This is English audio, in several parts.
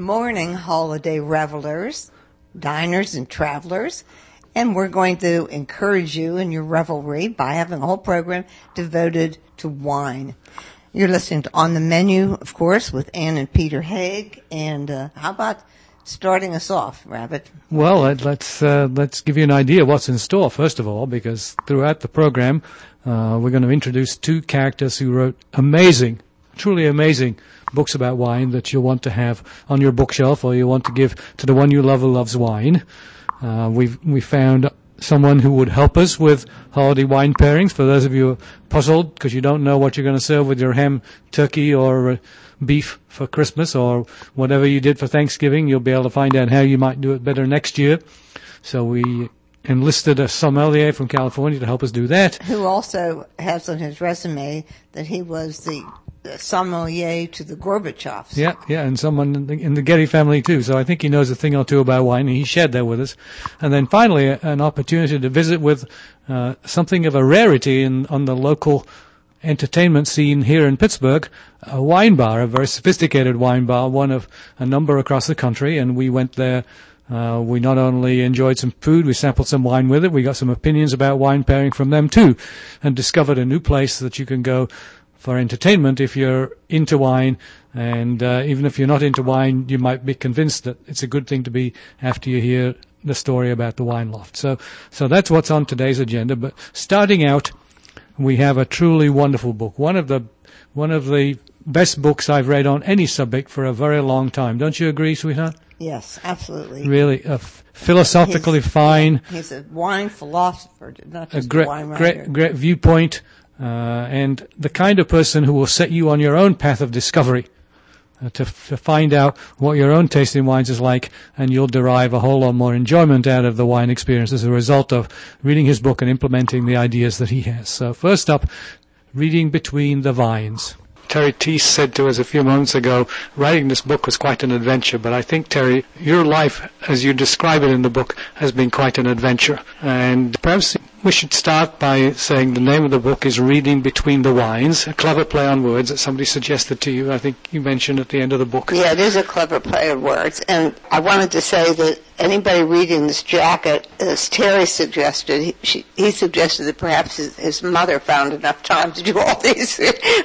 morning, holiday revelers, diners, and travelers. And we're going to encourage you in your revelry by having a whole program devoted to wine. You're listening to On the Menu, of course, with Ann and Peter Haig. And how about starting us off, Rabbit? Well, let's give you an idea of what's in store, first of all, because throughout the program, we're going to introduce two characters who wrote amazing, truly amazing books about wine that you'll want to have on your bookshelf or you want to give to the one you love who loves wine. We found someone who would help us with holiday wine pairings. For those of you who are puzzled because you don't know what you're going to serve with your ham, turkey, or beef for Christmas or whatever you did for Thanksgiving, you'll be able to find out how you might do it better next year. So we enlisted a sommelier from California to help us do that. Who also has on his resume that he was the sommelier to the Gorbachevs. Yeah, and someone in the Getty family too. So I think he knows a thing or two about wine, and he shared that with us. And then finally, an opportunity to visit with something of a rarity on the local entertainment scene here in Pittsburgh, a wine bar, a very sophisticated wine bar, one of a number across the country. And we went there. We not only enjoyed some food, we sampled some wine with it. We got some opinions about wine pairing from them too, and discovered a new place that you can go for entertainment if you're into wine, and even if you're not into wine, you might be convinced that it's a good thing to be after you hear the story about the Wine Loft. So that's what's on today's agenda. But starting out, we have a truly wonderful book. One of the best books I've read on any subject for a very long time. Don't you agree, sweetheart? Yes, absolutely. Really, philosophically fine. He's a wine philosopher, not just a a wine writer. Great viewpoint. And the kind of person who will set you on your own path of discovery to find out what your own taste in wines is like, and you'll derive a whole lot more enjoyment out of the wine experience as a result of reading his book and implementing the ideas that he has. So first up, Reading Between the Vines. Terry Teese said to us a few moments ago, writing this book was quite an adventure, but I think, Terry, your life, as you describe it in the book, has been quite an adventure. And perhaps we should start by saying the name of the book is Reading Between the Wines, a clever play on words that somebody suggested to you. I think you mentioned at the end of the book. Yeah, it is a clever play on words. And I wanted to say that anybody reading this jacket, as Terry suggested, he suggested that perhaps his mother found enough time to do all these.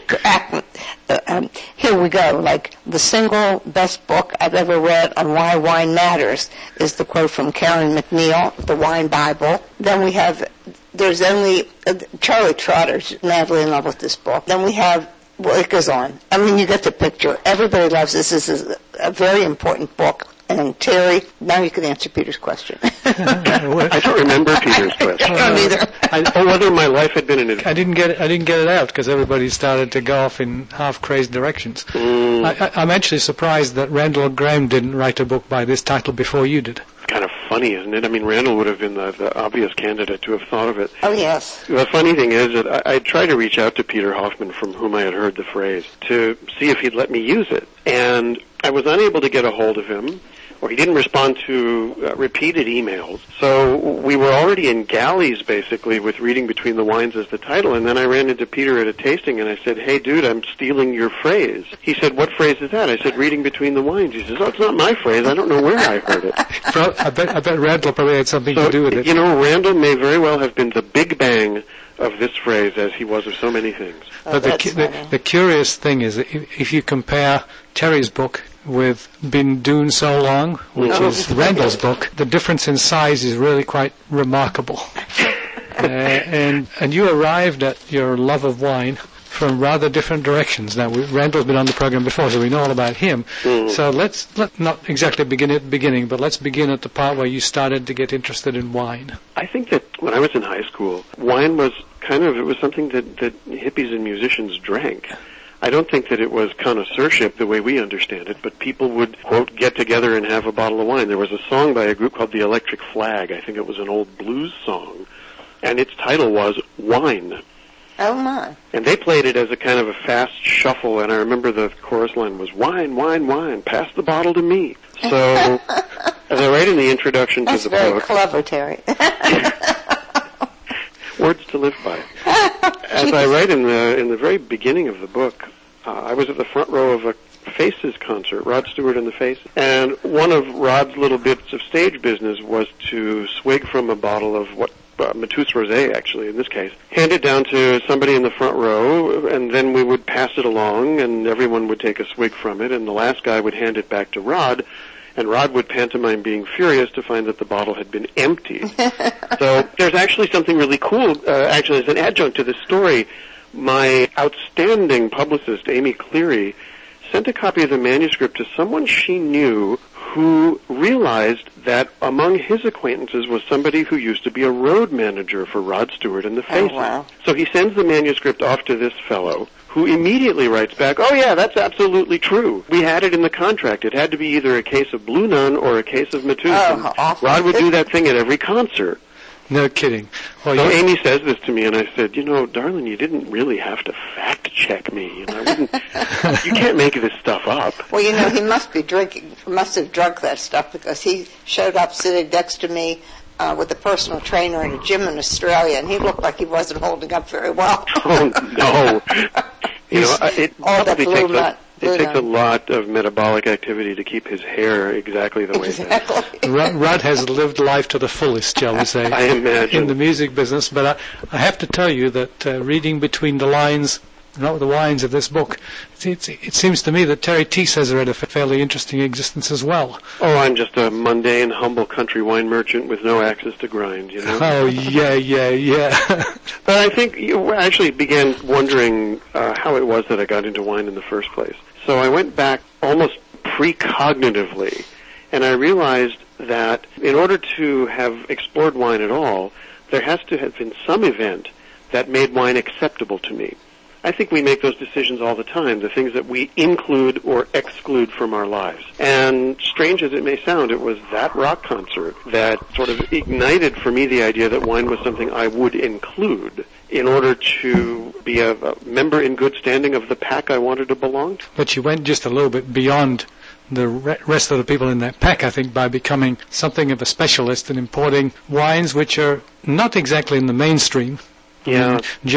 Here we go. Like, the single best book I've ever read on why wine matters is the quote from Karen McNeil, The Wine Bible. Then we have, there's only, Charlie Trotter's madly in love with this book. Then we have, well, it goes on. I mean, you get the picture. Everybody loves this. This is a very important book. And Terry, now you can answer Peter's question. I don't remember Peter's question. I don't either. Whether my life had been in it. I didn't get it out because everybody started to go off in half-crazed directions. I'm actually surprised that Randall Graham didn't write a book by this title before you did. Kind of funny, isn't it? I mean, Randall would have been the obvious candidate to have thought of it. Oh, yes. The funny thing is that I tried to reach out to Peter Hoffman, from whom I had heard the phrase, to see if he'd let me use it. And I was unable to get a hold of him, or he didn't respond to repeated emails. So we were already in galleys, basically, with Reading Between the Wines as the title, and then I ran into Peter at a tasting, and I said, "Hey, dude, I'm stealing your phrase." He said, "What phrase is that?" I said, "Reading Between the Wines." He says, "Oh, it's not my phrase. I don't know where I heard it." I bet Randall probably had something to do with it. You know, Randall may very well have been the big bang of this phrase, as he was of so many things. But the curious thing is, if you compare Terry's book with Been Doing So Long, which is Randall's book, the difference in size is really quite remarkable. And you arrived at your love of wine from rather different directions. Now, Randall's been on the program before, so we know all about him. So let's not exactly begin at the beginning, but let's begin at the part where you started to get interested in wine. I think that when I was in high school, wine was it was something that hippies and musicians drank. I don't think that it was connoisseurship the way we understand it, but people would, quote, get together and have a bottle of wine. There was a song by a group called the Electric Flag. I think it was an old blues song, and its title was Wine. Oh, my. And they played it as a kind of a fast shuffle, and I remember the chorus line was, "Wine, wine, wine, pass the bottle to me." So, as I write in the introduction to the book... That's very clever, Terry. Words to live by. As I write in the very beginning of the book, I was at the front row of a Faces concert, Rod Stewart and the Faces. And one of Rod's little bits of stage business was to swig from a bottle of what Mateus Rosé, actually, in this case, hand it down to somebody in the front row, and then we would pass it along, and everyone would take a swig from it, and the last guy would hand it back to Rod, and Rod would pantomime being furious to find that the bottle had been emptied. So there's actually something really cool, actually, as an adjunct to this story. My outstanding publicist, Amy Cleary, sent a copy of the manuscript to someone she knew who realized that among his acquaintances was somebody who used to be a road manager for Rod Stewart and the Faces. Oh, wow. So he sends the manuscript off to this fellow, who immediately writes back, "Oh yeah, that's absolutely true. We had it in the contract. It had to be either a case of Blue Nun or a case of Mateus. Oh, awful. Rod would do that thing at every concert." No kidding. Well, So Amy says this to me, and I said, darling, you didn't really have to fact-check me. I wouldn't, you can't make this stuff up. Well, he must have drunk that stuff, because he showed up sitting next to me with a personal trainer in a gym in Australia, and he looked like he wasn't holding up very well. Oh, no. It all that probably blue takes a nut. lot of metabolic activity to keep his hair exactly the way it is. Exactly. Rod has lived life to the fullest, shall we say, I imagine. in the music business. But I have to tell you that reading between the lines, not the lines of this book, it seems to me that Terry Teese has led a fairly interesting existence as well. Oh, I'm just a mundane, humble country wine merchant with no axes to grind, Oh, yeah. But I think you actually began wondering how it was that I got into wine in the first place. So I went back almost precognitively, and I realized that in order to have explored wine at all, there has to have been some event that made wine acceptable to me. I think we make those decisions all the time, the things that we include or exclude from our lives. And strange as it may sound, it was that rock concert that sort of ignited for me the idea that wine was something I would include in order to be a member in good standing of the pack I wanted to belong to. But you went just a little bit beyond the rest of the people in that pack, I think, by becoming something of a specialist in importing wines which are not exactly in the mainstream. Yeah.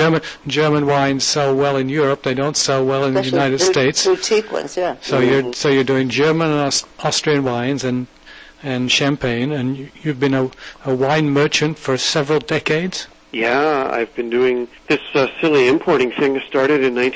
German wines sell well in Europe. They don't sell well in the United States. Boutique ones, yeah. So you're doing German and Austrian wines and champagne, and you've been a wine merchant for several decades. Yeah, I've been doing this silly importing thing that started in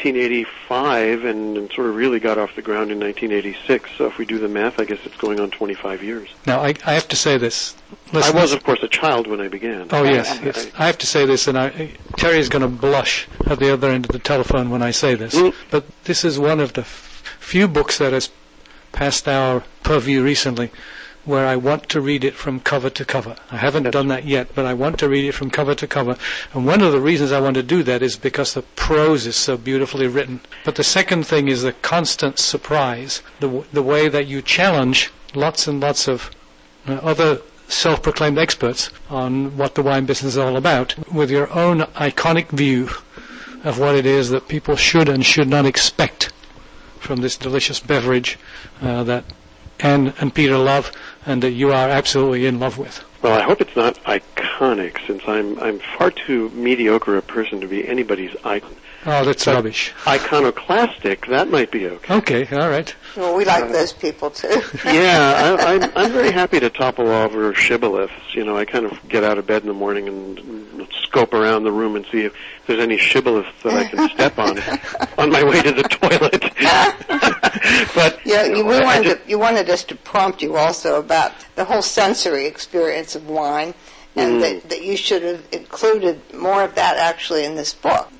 1985 and sort of really got off the ground in 1986. So if we do the math, I guess it's going on 25 years. Now, I have to say this. I was, of course, a child when I began. Oh, yes. I have to say this, and Terry is going to blush at the other end of the telephone when I say this. But this is one of the few books that has passed our purview recently where I want to read it from cover to cover. I haven't done that yet, but I want to read it from cover to cover. And one of the reasons I want to do that is because the prose is so beautifully written. But the second thing is the constant surprise, the way that you challenge lots and lots of other self-proclaimed experts on what the wine business is all about with your own iconic view of what it is that people should and should not expect from this delicious beverage that Anne and Peter love, and that you are absolutely in love with. Well, I hope it's not iconic, since I'm far too mediocre a person to be anybody's icon. Oh, that's rubbish. Iconoclastic, that might be okay. Okay, all right. Well, we like those people, too. Yeah, I'm very happy to topple over shibboleths. I kind of get out of bed in the morning and scope around the room and see if there's any shibboleths that I can step on my way to the toilet. But yeah, you wanted us to prompt you also about the whole sensory experience of wine, and that you should have included more of that actually in this book.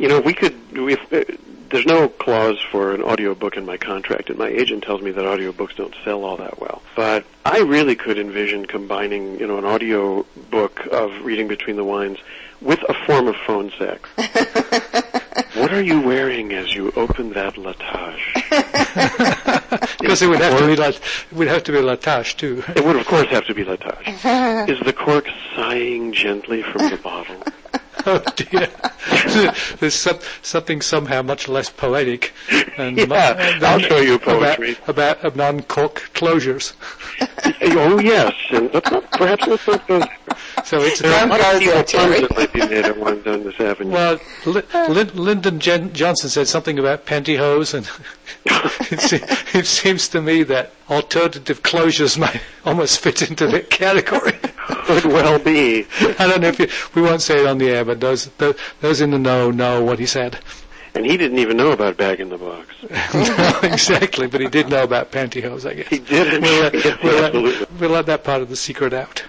There's no clause for an audiobook in my contract, and my agent tells me that audiobooks don't sell all that well. But I really could envision combining, an audio book of reading between the wines with a form of phone sex. What are you wearing as you open that latage? Because it would have to be latage too. It would, of course, have to be latage. Is the cork sighing gently from the bottle? Oh dear! There's something somehow much less poetic. And I'll show you poetry about non-cork closures. Oh yes, and perhaps let's not go there. So it's There are a lot of evil puns Terry. that might be made at Wine Down this Avenue. well, Lyndon Johnson said something about pantyhose, and it seems to me that alternative closures might almost fit into that category. Could well be. I don't know if we won't say it on the air, but those in the know what he said. And he didn't even know about Bag in the Box. No, exactly, but he did know about pantyhose, I guess. He did. Absolutely. We'll let that part of the secret out.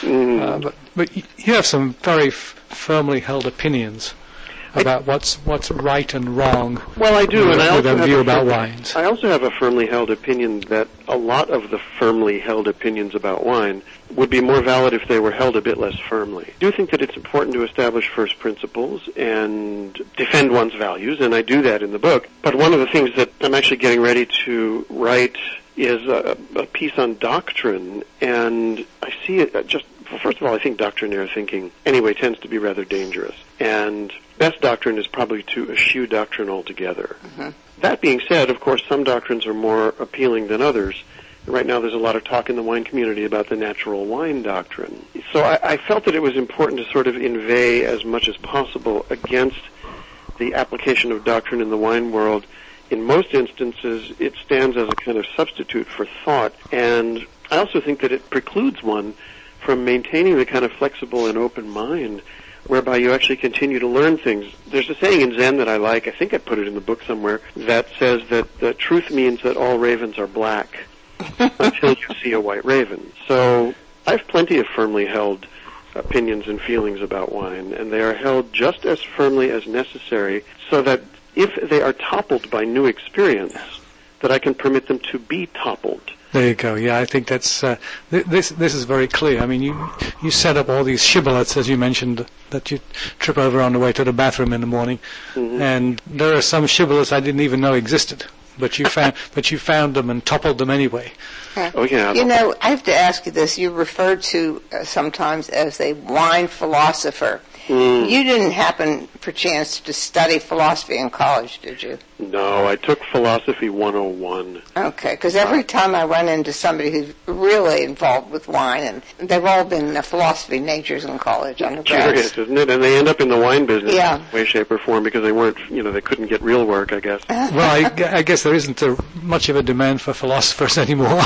Mm. But you have some very firmly held opinions about what's right and wrong. Well, I do, and I with also a view have about wines. I also have a firmly held opinion that a lot of the firmly held opinions about wine would be more valid if they were held a bit less firmly. I do think that it's important to establish first principles and defend one's values, and I do that in the book. But one of the things that I'm actually getting ready to write is a piece on doctrine, and I see it just, first of all, I think doctrinaire thinking anyway tends to be rather dangerous, and best doctrine is probably to eschew doctrine altogether. Mm-hmm. That being said, of course, some doctrines are more appealing than others. Right now there's a lot of talk in the wine community about the natural wine doctrine. So I felt that it was important to sort of inveigh as much as possible against the application of doctrine in the wine world. In most instances, it stands as a kind of substitute for thought, and I also think that it precludes one from maintaining the kind of flexible and open mind whereby you actually continue to learn things. There's a saying in Zen that I like, I think I put it in the book somewhere, that says that truth means that all ravens are black until you see a white raven. So I have plenty of firmly held opinions and feelings about wine, and they are held just as firmly as necessary so that if they are toppled by new experience, that I can permit them to be toppled. There you go. Yeah, I think that's this is very clear. I mean, you set up all these shibboleths, as you mentioned, that you trip over on the way to the bathroom in the morning, mm-hmm. and there are some shibboleths I didn't even know existed, but you found them and toppled them anyway. Oh yeah. You know, I have to ask you this. You're referred to sometimes as a wine philosopher. Mm. You didn't happen, perchance, to study philosophy in college, did you? No, I took Philosophy 101. Okay, because every time I run into somebody who's really involved with wine, and they've all been philosophy majors in college, undergrads. Curious, isn't it? And they end up in the wine business in way, shape, or form because they weren't, they couldn't get real work, I guess. Well, I guess there isn't much of a demand for philosophers anymore.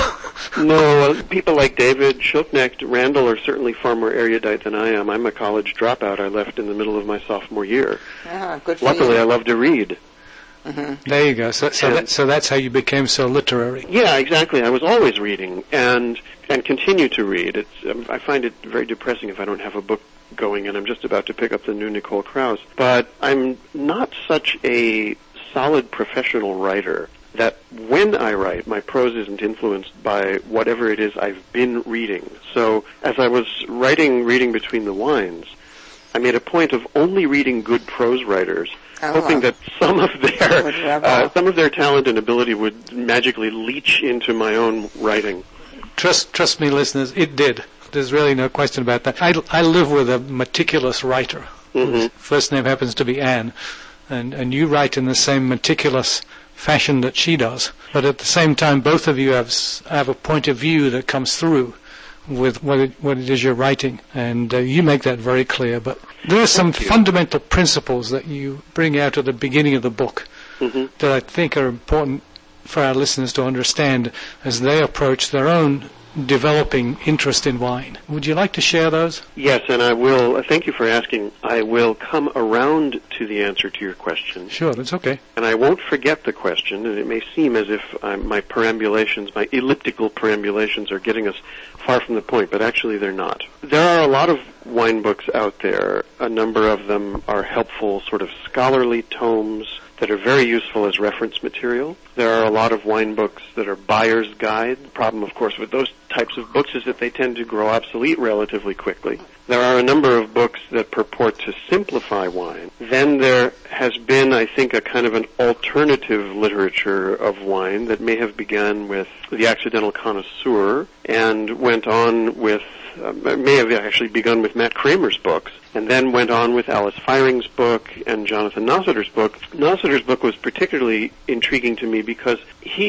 No, people like David Schilknecht, Randall are certainly far more erudite than I am. I'm a college dropout. I left in the middle of my sophomore year. Good for Luckily, you. I love to read. Mm-hmm. There you go. So that's how you became so literary. Yeah, exactly. I was always reading and continue to read. I find it very depressing if I don't have a book going, and I'm just about to pick up the new Nicole Krauss. But I'm not such a solid professional writer that when I write, my prose isn't influenced by whatever it is I've been reading. So as I was Reading Between the Wines, I made a point of only reading good prose writers, hoping that some of their talent and ability would magically leach into my own writing. Trust me, listeners, it did. There's really no question about that. I live with a meticulous writer. Mm-hmm. Whose first name happens to be Anne, and you write in the same meticulous fashion that she does. But at the same time, both of you have a point of view that comes through with what it is you're writing, and you make that very clear. But there are some fundamental principles that you bring out at the beginning of the book mm-hmm. that I think are important for our listeners to understand as they approach their own developing interest in wine. Would you like to share those? Yes, and I will. Thank you for asking. I will come around to the answer to your question. Sure, that's okay. And I won't forget the question, and it may seem as if my elliptical perambulations are getting us far from the point, but actually they're not. There are a lot of wine books out there. A number of them are helpful sort of scholarly tomes that are very useful as reference material. There are a lot of wine books that are buyer's guide. The problem, of course, with those types of books is that they tend to grow obsolete relatively quickly. There are a number of books that purport to simplify wine. Then there has been, I think, a kind of an alternative literature of wine that may have begun with The Accidental Connoisseur and went on with may have actually begun with Matt Kramer's books, and then went on with Alice Feiring's book and Jonathan Nossiter's book. Nossiter's book was particularly intriguing to me because he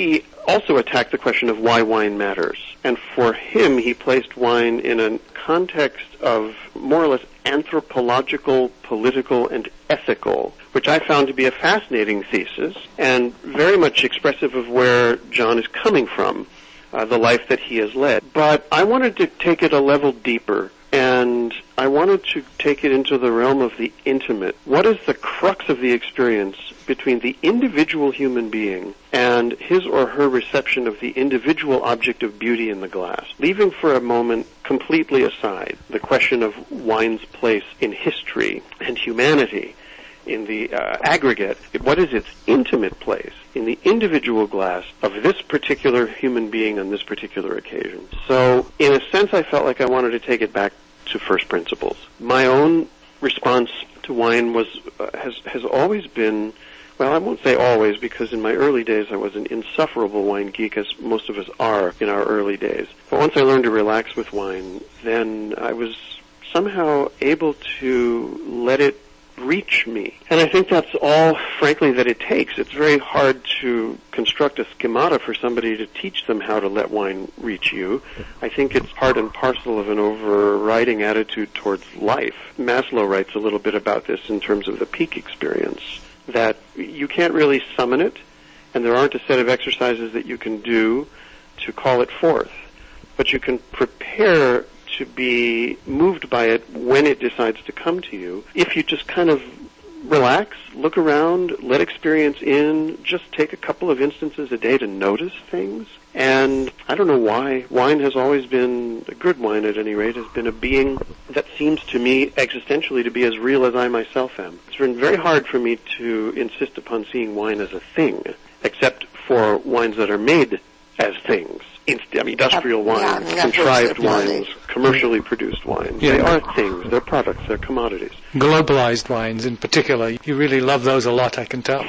also attacked the question of why wine matters. And for him, he placed wine in a context of more or less anthropological, political, and ethical, which I found to be a fascinating thesis and very much expressive of where John is coming from, the life that he has led. But I wanted to take it a level deeper, and I wanted to take it into the realm of the intimate. What is the crux of the experience between the individual human being and his or her reception of the individual object of beauty in the glass? Leaving for a moment completely aside the question of wine's place in history and humanity in the aggregate, what is its intimate place in the individual glass of this particular human being on this particular occasion? So, in a sense, I felt like I wanted to take it back to first principles. My own response to wine was has always been, well, I won't say always, because in my early days I was an insufferable wine geek, as most of us are in our early days. But once I learned to relax with wine, then I was somehow able to let it reach me. And I think that's all, frankly, that it takes. It's very hard to construct a schemata for somebody to teach them how to let wine reach you. I think it's part and parcel of an overriding attitude towards life. Maslow writes a little bit about this in terms of the peak experience, that you can't really summon it, and there aren't a set of exercises that you can do to call it forth. But you can prepare to be moved by it when it decides to come to you. If you just kind of relax, look around, let experience in, just take a couple of instances a day to notice things. And I don't know why. Wine has always been, a good wine at any rate, has been a being that seems to me existentially to be as real as I myself am. It's been very hard for me to insist upon seeing wine as a thing, except for wines that are made as things. Industrial wines, contrived wines, commercially produced wines. Yeah. They are things, they're products, they're commodities. Globalized wines in particular. You really love those a lot, I can tell.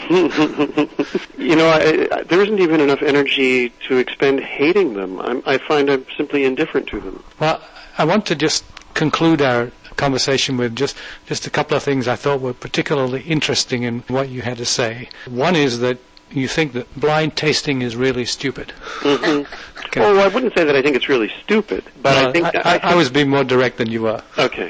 You know, there isn't even enough energy to expend hating them. I find I'm simply indifferent to them. Well, I want to just conclude our conversation with just a couple of things I thought were particularly interesting in what you had to say. One is that you think that blind tasting is really stupid. Mm-hmm. Okay. Well, I wouldn't say that I think it's really stupid, but I think I was being more direct than you were. Okay.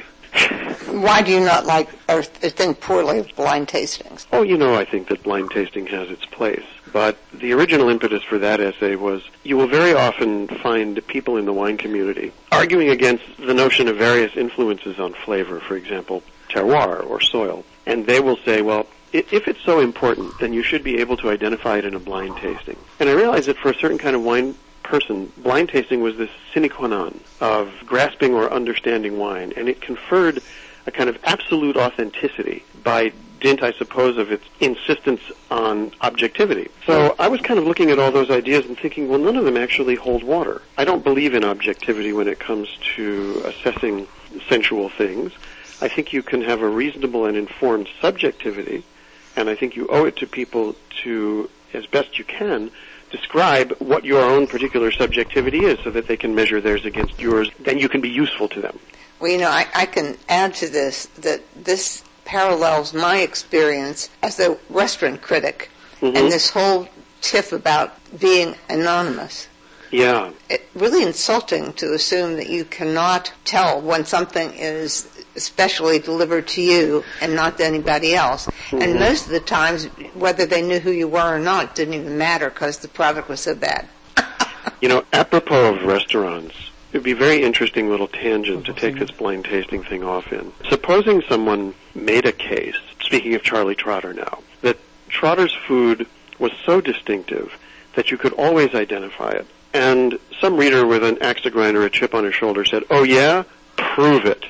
Why do you not like or think poorly of blind tastings? Oh, you know, I think that blind tasting has its place. But the original impetus for that essay was, you will very often find people in the wine community arguing against the notion of various influences on flavor, for example, terroir or soil. And they will say, well, if it's so important, then you should be able to identify it in a blind tasting. And I realized that for a certain kind of wine person, blind tasting was this sine qua non of grasping or understanding wine, and it conferred a kind of absolute authenticity by dint, I suppose, of its insistence on objectivity. So I was kind of looking at all those ideas and thinking, well, none of them actually hold water. I don't believe in objectivity when it comes to assessing sensual things. I think you can have a reasonable and informed subjectivity, and I think you owe it to people to, as best you can, describe what your own particular subjectivity is so that they can measure theirs against yours. Then you can be useful to them. Well, you know, I can add to this that this parallels my experience as a restaurant critic and this whole tiff about being anonymous. Yeah. It's really insulting to assume that you cannot tell when something is especially delivered to you and not to anybody else. And most of the times, whether they knew who you were or not, didn't even matter because the product was so bad. You know, apropos of restaurants, it would be a very interesting little tangent to take this blind tasting thing off in. Supposing someone made a case, speaking of Charlie Trotter now, that Trotter's food was so distinctive that you could always identify it. And some reader with an axe to grind or a chip on his shoulder said, "Oh yeah? Prove it."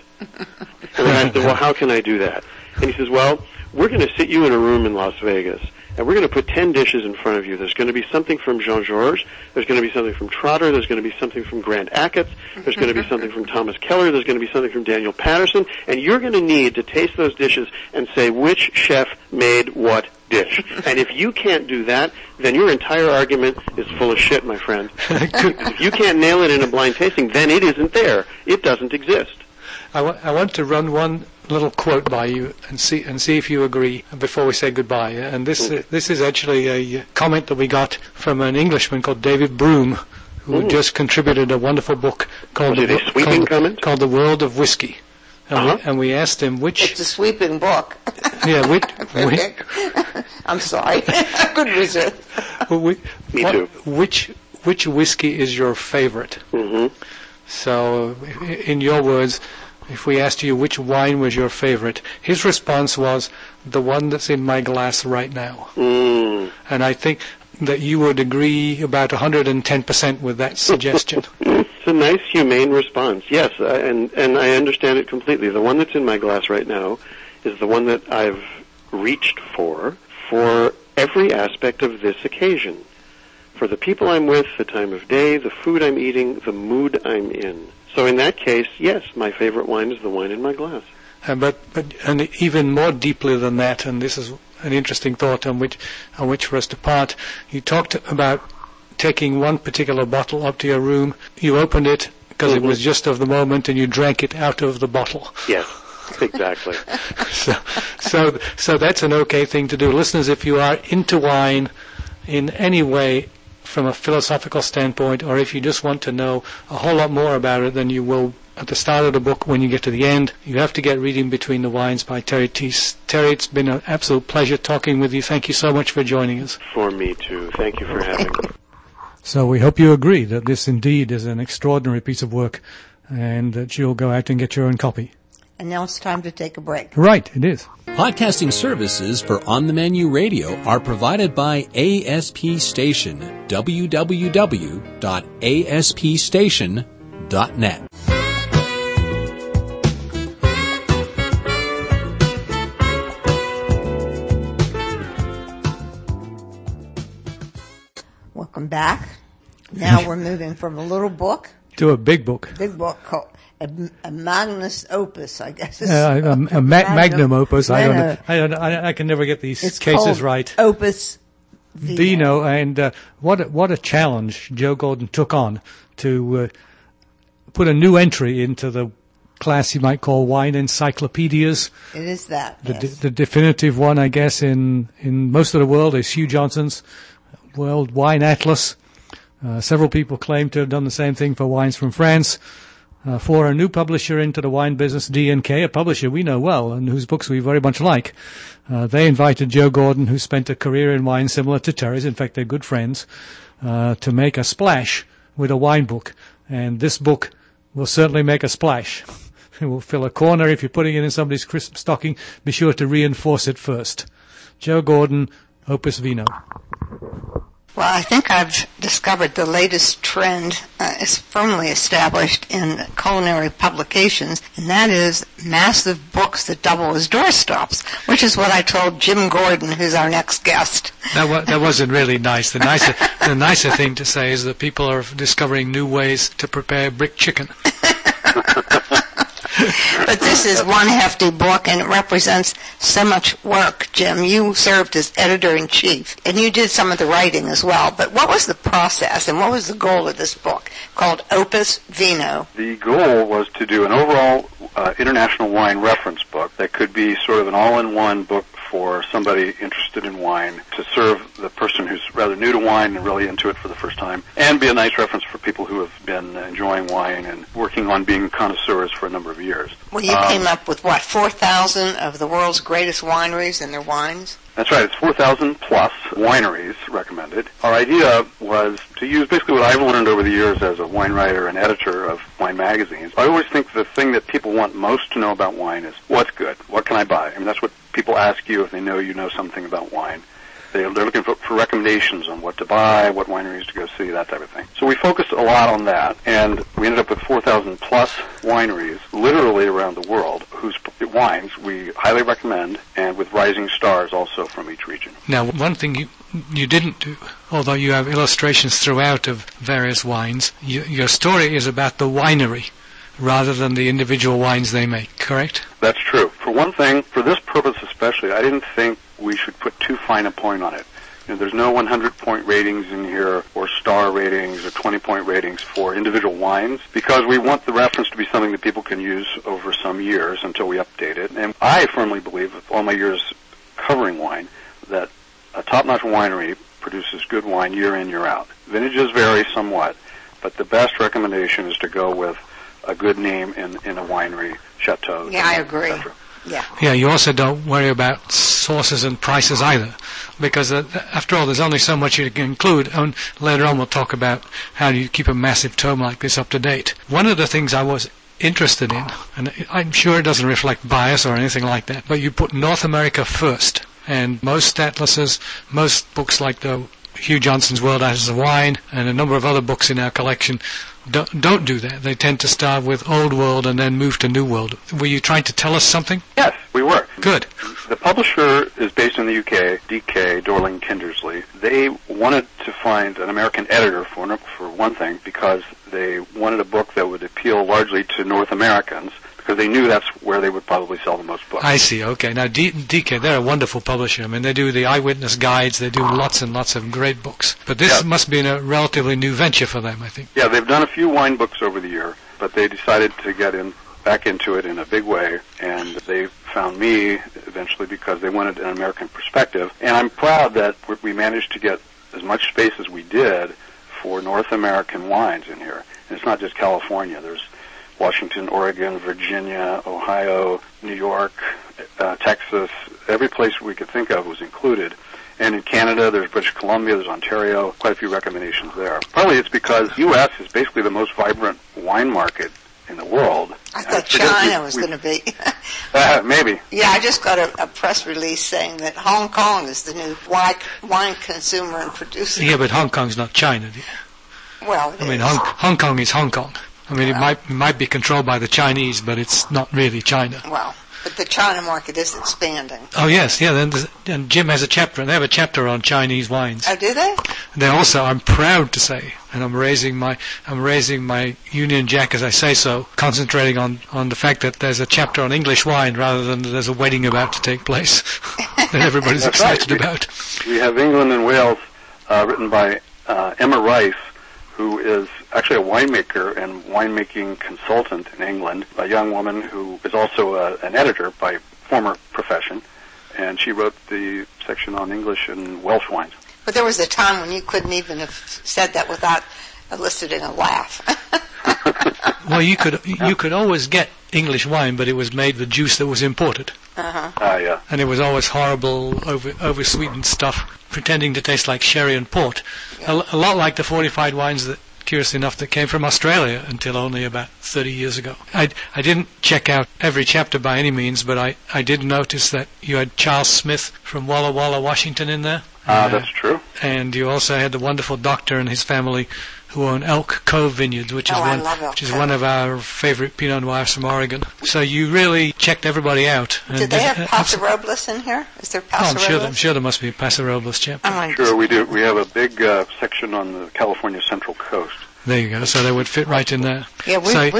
And then I said, well, how can I do that? And he says, well, we're going to sit you in a room in Las Vegas, and we're going to put 10 dishes in front of you. There's going to be something from Jean-Georges. There's going to be something from Trotter. There's going to be something from Grant Achatz. There's going to be something from Thomas Keller. There's going to be something from Daniel Patterson. And you're going to need to taste those dishes and say which chef made what dish. And if you can't do that, then your entire argument is full of shit, my friend. If you can't nail it in a blind tasting, then it isn't there. It doesn't exist. I want to run one little quote by you and see if you agree before we say goodbye. And this is actually a comment that we got from an Englishman called David Broom, who just contributed a wonderful book called The World of Whiskey. And we asked him which... It's a sweeping book. Yeah, I'm sorry. I couldn't resist. Me too. Which whiskey is your favorite? Mm-hmm. So, in your words, if we asked you which wine was your favorite, his response was, the one that's in my glass right now. Mm. And I think that you would agree about 110% with that suggestion. It's a nice, humane response. Yes, and I understand it completely. The one that's in my glass right now is the one that I've reached for every aspect of this occasion. For the people I'm with, the time of day, the food I'm eating, the mood I'm in. So in that case, yes, my favorite wine is the wine in my glass. But even more deeply than that, and this is an interesting thought on which for us to part, you talked about taking one particular bottle up to your room, you opened it because it was just of the moment, and you drank it out of the bottle. Yes, exactly. So that's an okay thing to do. Listeners, if you are into wine in any way from a philosophical standpoint, or if you just want to know a whole lot more about it than you will at the start of the book when you get to the end, you have to get Reading Between the Wines by Terry Tees. Terry, it's been an absolute pleasure talking with you. Thank you so much for joining us. For me too. Thank you for having me. So we hope you agree that this indeed is an extraordinary piece of work and that you'll go out and get your own copy. And now it's time to take a break. Right, it is. Podcasting services for On the Menu Radio are provided by ASP Station, www.aspstation.net. Welcome back. Now we're moving from a little book to a big book. Big book called a magnus opus, I guess. Magnum opus. I don't know. I can never get these cases right. Opus Vino. And what a challenge Joe Gordon took on to put a new entry into the class you might call wine encyclopedias. It is that. The definitive one, I guess, in most of the world is Hugh Johnson's World Wine Atlas. Several people claim to have done the same thing for wines from France. For a new publisher into the wine business, D&K, a publisher we know well and whose books we very much like, they invited Joe Gordon, who spent a career in wine similar to Terry's, in fact they're good friends, to make a splash with a wine book. And this book will certainly make a splash. It will fill a corner. If you're putting it in somebody's Christmas stocking, be sure to reinforce it first. Joe Gordon, Opus Vino. Well, I think I've discovered the latest trend is firmly established in culinary publications, and that is massive books that double as doorstops, which is what I told Jim Gordon, who's our next guest. That wasn't really nice. The nicer thing to say is that people are discovering new ways to prepare brick chicken. But this is one hefty book, and it represents so much work, Jim. You served as editor-in-chief, and you did some of the writing as well. But what was the process, and what was the goal of this book called Opus Vino? The goal was to do an overall international wine reference book that could be sort of an all-in-one book for somebody interested in wine, to serve the person who's rather new to wine and really into it for the first time, and be a nice reference for people who have been enjoying wine and working on being connoisseurs for a number of years. Well, you came up with, 4,000 of the world's greatest wineries and their wines? That's right. It's 4,000 plus wineries recommended. Our idea was to use basically what I've learned over the years as a wine writer and editor of wine magazines. I always think the thing that people want most to know about wine is what's good, what can I buy? I mean, that's what people ask you if they know you know something about wine. They're looking for recommendations on what to buy, what wineries to go see, that type of thing. So we focused a lot on that, and we ended up with 4,000 plus wineries literally around the world whose wines we highly recommend, and with rising stars also from each region. Now, one thing you didn't do, although you have illustrations throughout of various wines, your story is about the winery rather than the individual wines they make, correct? That's true. For one thing, for this purpose especially, I didn't think we should put too fine a point on it. There's no 100-point ratings in here or star ratings or 20-point ratings for individual wines because we want the reference to be something that people can use over some years until we update it. And I firmly believe, with all my years covering wine, that a top-notch winery produces good wine year in, year out. Vintages vary somewhat, but the best recommendation is to go with a good name in a winery, chateau. Yeah, I agree. Yeah, you also don't worry about sources and prices either, because after all, there's only so much you can include. And later on, we'll talk about how do you keep a massive tome like this up to date. One of the things I was interested in, and I'm sure it doesn't reflect bias or anything like that, but you put North America first, and most atlases, most books like the Hugh Johnson's World Atlas of Wine, and a number of other books in our collection don't do that. They tend to start with Old World and then move to New World. Were you trying to tell us something? Yes, we were. Good. The publisher is based in the UK, DK, Dorling Kindersley. They wanted to find an American editor for one thing because they wanted a book that would appeal largely to North Americans because they knew that's where they would probably sell the most books. I see. Okay. Now, DK, they're a wonderful publisher. I mean, they do the eyewitness guides. They do lots and lots of great books. But this must be a relatively new venture for them, I think. Yeah, they've done a few wine books over the year, but they decided to get back into it in a big way, and they found me eventually because they wanted an American perspective. And I'm proud that we managed to get as much space as we did for North American wines in here. And it's not just California. There's Washington, Oregon, Virginia, Ohio, New York, Texas. Every place we could think of was included. And in Canada, there's British Columbia, there's Ontario, quite a few recommendations there. Partly it's because U.S. is basically the most vibrant wine market in the world. I thought China was going to be. Maybe. Yeah, I just got a press release saying that Hong Kong is the new wine consumer and producer. Yeah, but Hong Kong's not China. Well, I mean, Hong Kong is Hong Kong. I mean, it might be controlled by the Chinese, but it's not really China. Well, but the China market is expanding. Oh yes, yeah. And Jim has a chapter, and they have a chapter on Chinese wines. Oh, do they? They also, I'm proud to say, and I'm raising my Union Jack as I say so, concentrating on the fact that there's a chapter on English wine rather than there's a wedding about to take place that everybody's excited about. We have England and Wales, written by Emma Rice, who is actually a winemaker and winemaking consultant in England, a young woman who is also an editor by former profession, and she wrote the section on English and Welsh wines. But there was a time when you couldn't even have said that without eliciting a laugh. Well, you could always get English wine, but it was made with juice that was imported. Yeah. And it was always horrible, over-sweetened stuff, pretending to taste like sherry and port. Yeah. A lot like the fortified wines that, curiously enough, that came from Australia until only about 30 years ago. I didn't check out every chapter by any means, but I did notice that you had Charles Smith from Walla Walla, Washington in there. That's true. And you also had the wonderful doctor and his family who own Elk Cove Vineyards, which is one of our favorite Pinot Noirs from Oregon. So you really checked everybody out. Did they have Paso Robles in here? Is there Paso Robles? I'm sure there must be a Paso Robles chapter. Sure, we do. We have a big section on the California Central Coast. There you go. So they would fit right in there. Yeah,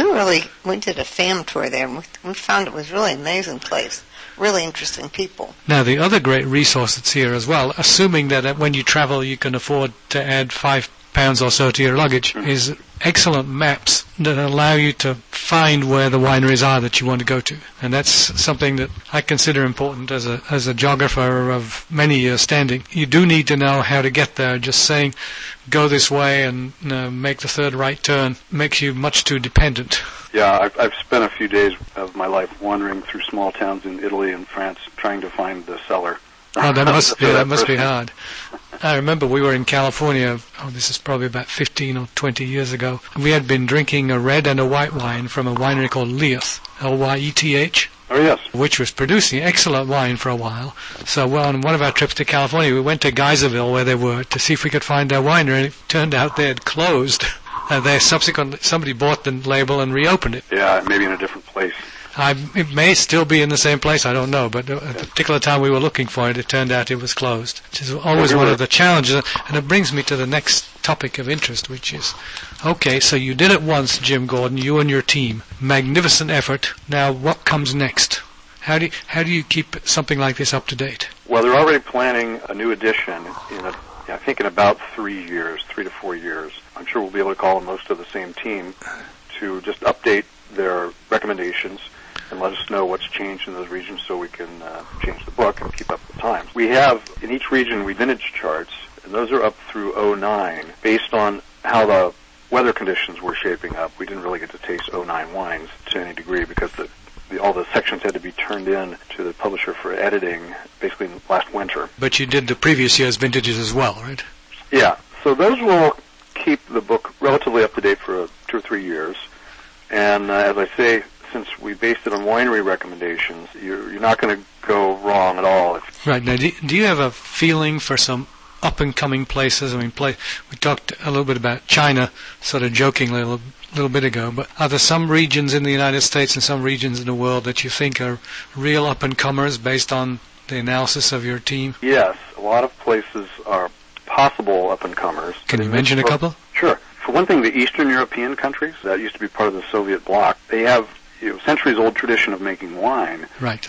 we did a fam tour there, and we found it was really an amazing place. Really interesting people. Now, the other great resource that's here as well, assuming that when you travel you can afford to add £5 or so to your luggage, is excellent maps that allow you to find where the wineries are that you want to go to. And that's something that I consider important as a geographer of many years standing. You do need to know how to get there. Just saying, go this way and make the third right turn makes you much too dependent. Yeah, I've spent a few days of my life wandering through small towns in Italy and France trying to find the cellar. Oh, that must be hard. I remember we were in California, this is probably about 15 or 20 years ago. We had been drinking a red and a white wine from a winery called Lyeth, Lyeth. Oh, yes. Which was producing excellent wine for a while. So on one of our trips to California, we went to Geyserville, where they were, to see if we could find their winery, and it turned out they had closed. They subsequently, somebody bought the label and reopened it. Yeah, maybe in a different place. It may still be in the same place, I don't know, but at the particular time we were looking for it, it turned out it was closed, which is always one of the challenges. And it brings me to the next topic of interest, which is, okay, so you did it once, Jim Gordon, you and your team. Magnificent effort. Now, what comes next? How do you keep something like this up to date? Well, they're already planning a new edition I think in about 3 to 4 years. I'm sure we'll be able to call on most of the same team to just update their recommendations and let us know what's changed in those regions so we can change the book and keep up with the times. We have, in each region, vintage charts, and those are up through 2009, based on how the weather conditions were shaping up. We didn't really get to taste 2009 wines to any degree because all the sections had to be turned in to the publisher for editing basically last winter. But you did the previous year's vintages as well, right? Yeah. So those will keep the book relatively up to date for 2 or 3 years. And as I say, since we based it on winery recommendations, you're not going to go wrong at all. Right. Now, do you have a feeling for some up-and-coming places? I mean, we talked a little bit about China, sort of jokingly a little bit ago, but are there some regions in the United States and some regions in the world that you think are real up-and-comers based on the analysis of your team? Yes. A lot of places are possible up-and-comers. Can you mention a couple? Sure. For one thing, the Eastern European countries, that used to be part of the Soviet bloc, they have centuries-old tradition of making wine. Right,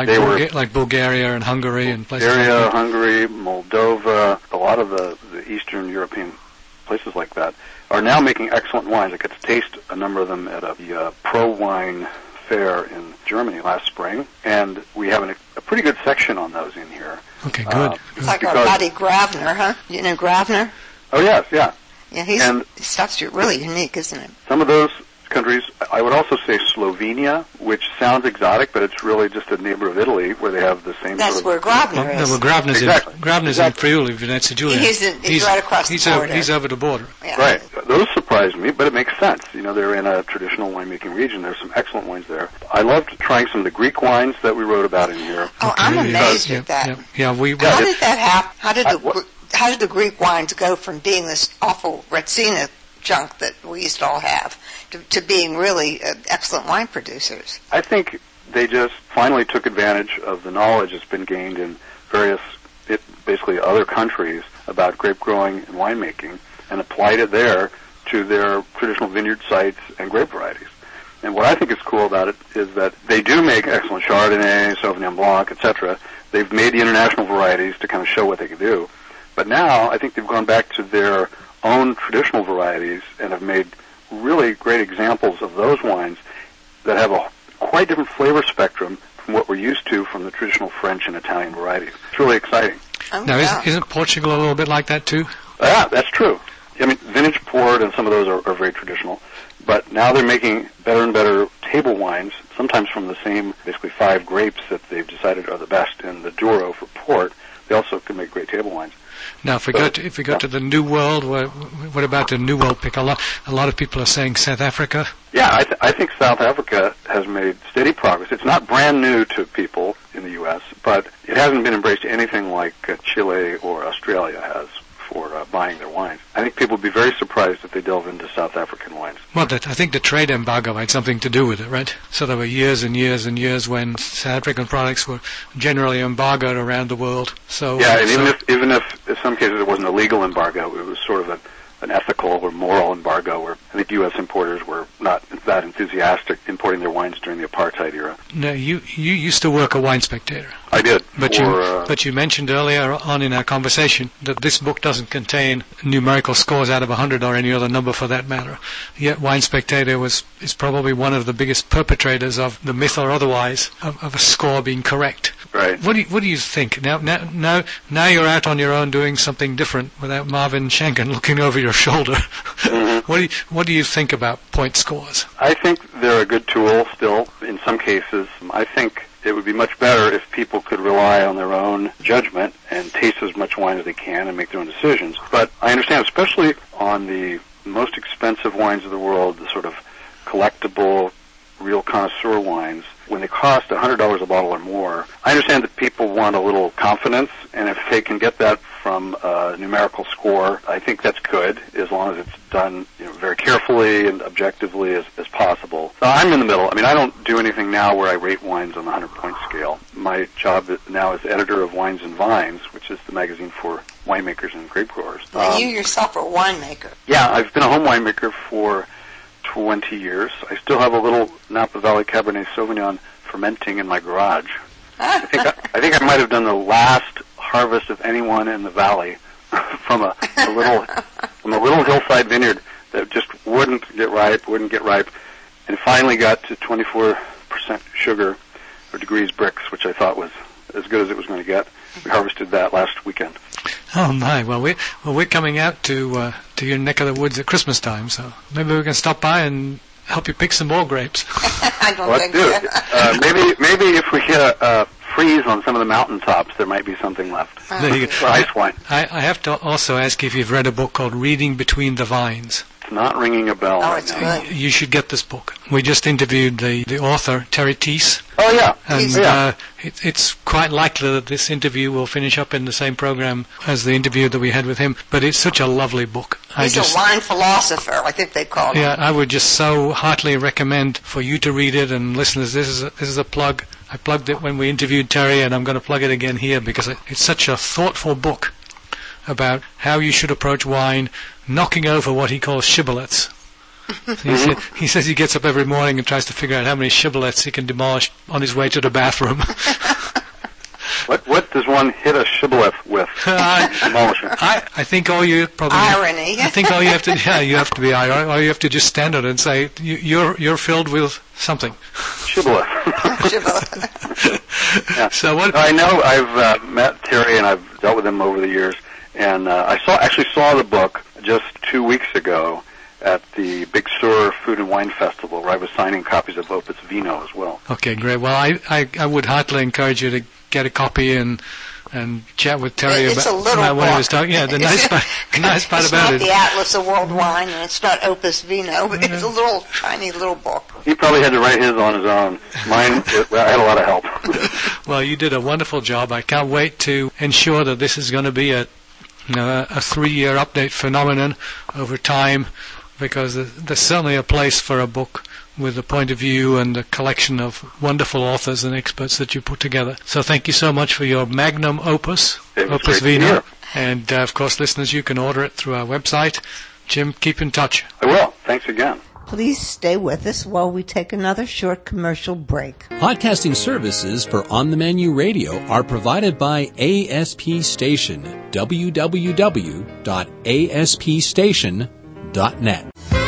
like Bulgaria and Hungary and places like that. Bulgaria, Hungary, Moldova, a lot of the Eastern European places like that are now making excellent wines. I got to taste a number of them at a pro-wine fair in Germany last spring, and we have a pretty good section on those in here. Okay, good. It's like our buddy Gravner, huh? You know Gravner? Oh, yes, yeah. Yeah, his stuff's really unique, isn't it? Some of those countries, I would also say Slovenia, which sounds exotic, but it's really just a neighbor of Italy where they have the same That's where Gravner is. Well, Gravner's exactly. in Friuli, Venezia Giulia. He's right across the border. He's over the border. Yeah. Right. Those surprised me, but it makes sense. They're in a traditional winemaking region. There's some excellent wines there. I loved trying some of the Greek wines that we wrote about in here. Oh, okay. I'm amazed at that. Yeah, how did that happen? How did the Greek wines go from being this awful Retsina junk that we used to all have to being really excellent wine producers? I think they just finally took advantage of the knowledge that's been gained in various, basically other countries about grape growing and winemaking and applied it there to their traditional vineyard sites and grape varieties. And what I think is cool about it is that they do make excellent Chardonnay, Sauvignon Blanc, etc. They've made the international varieties to kind of show what they can do. But now I think they've gone back to their own traditional varieties and have made really great examples of those wines that have a quite different flavor spectrum from what we're used to from the traditional French and Italian varieties. It's really exciting. Oh, now, yeah. isn't Portugal a little bit like that too? Yeah, that's true. I mean, vintage port and some of those are very traditional. But now they're making better and better table wines, sometimes from the same, basically 5 grapes that they've decided are the best in the Douro for port. They also can make great table wines. Now, if we go to the New World, what about the New World pick? A lot of people are saying South Africa. Yeah, I think South Africa has made steady progress. It's not brand new to people in the U.S., but it hasn't been embraced anything like Chile or Australia has for buying their wines. I think people would be very surprised if they delve into South African wines. Well, I think the trade embargo had something to do with it, right? So there were years and years and years when South African products were generally embargoed around the world. So yeah, and even if in some cases it wasn't a legal embargo, it was sort of an ethical or moral embargo where I think U.S. importers were not that enthusiastic importing their wines during the apartheid era. Now, you used to work at Wine Spectator. I did. But you mentioned earlier on in our conversation that this book doesn't contain numerical scores out of 100 or any other number for that matter. Yet Wine Spectator is probably one of the biggest perpetrators of the myth or otherwise of a score being correct. Right. What do you think? Now you're out on your own doing something different without Marvin Shanken looking over your shoulder. Mm-hmm. What do you think about point scores? I think they're a good tool still in some cases. I think it would be much better if people could rely on their own judgment and taste as much wine as they can and make their own decisions. But I understand, especially on the most expensive wines of the world, the sort of collectible, real connoisseur wines, when they cost $100 a bottle or more, I understand that people want a little confidence, and if they can get that from a numerical score, I think that's good, as long as it's done very carefully and objectively as possible. So I'm in the middle. I mean, I don't do anything now where I rate wines on the 100-point scale. My job now is editor of Wines and Vines, which is the magazine for winemakers and grape growers. Now, you yourself are a winemaker. Yeah, I've been a home winemaker for 20 years. I still have a little Napa Valley Cabernet Sauvignon fermenting in my garage. I think I might have done the last harvest of anyone in the valley from a little hillside vineyard that just wouldn't get ripe, and finally got to 24% sugar or degrees Brix, which I thought was as good as it was going to get. We harvested that last weekend. Oh my! Well, we're coming out to your neck of the woods at Christmas time, so maybe we can stop by and help you pick some more grapes. I don't think Let's do it. Maybe if we get a freeze on some of the mountaintops, there might be something left. There you go. For ice wine. I have to also ask if you've read a book called Reading Between the Vines. It's not ringing a bell right it's now. good. You should get this book. We just interviewed the author, Terry Teese. Oh, yeah. And it's quite likely that this interview will finish up in the same program as the interview that we had with him. But it's such a lovely book. He's a wine philosopher, I think they call him. Yeah, I would just so heartily recommend for you to read it. And listeners, this is a plug. I plugged it when we interviewed Terry, and I'm going to plug it again here because it's such a thoughtful book about how you should approach wine, knocking over what he calls shibboleths. He says he gets up every morning and tries to figure out how many shibboleths he can demolish on his way to the bathroom. What does one hit a shibboleth with? I think all you probably irony. I think all you have to you have to be ironic, or you have to just stand there and say you're filled with something. Shibboleth. Yeah. So what? I know I've met Terry and I've dealt with him over the years, and I saw the book just 2 weeks ago at the Big Sur Food and Wine Festival, where I was signing copies of Opus Vino as well. Okay, great. Well, I would heartily encourage you to get a copy and chat with Terry It's about what he was talking. Yeah, the nice part it's about not the Atlas of World Wine, and it's not Opus Vino, but it's a little tiny little book. He probably had to write his on his own. Mine, I had a lot of help. Well, you did a wonderful job. I can't wait to ensure that this is going to be a 3-year update phenomenon over time, because there's certainly a place for a book with a point of view and a collection of wonderful authors and experts that you put together. So thank you so much for your magnum opus, Opus Vino. And, of course, listeners, you can order it through our website. Jim, keep in touch. I will. Thanks again. Please stay with us while we take another short commercial break. Podcasting services for On the Menu Radio are provided by ASP Station, www.aspstation.net.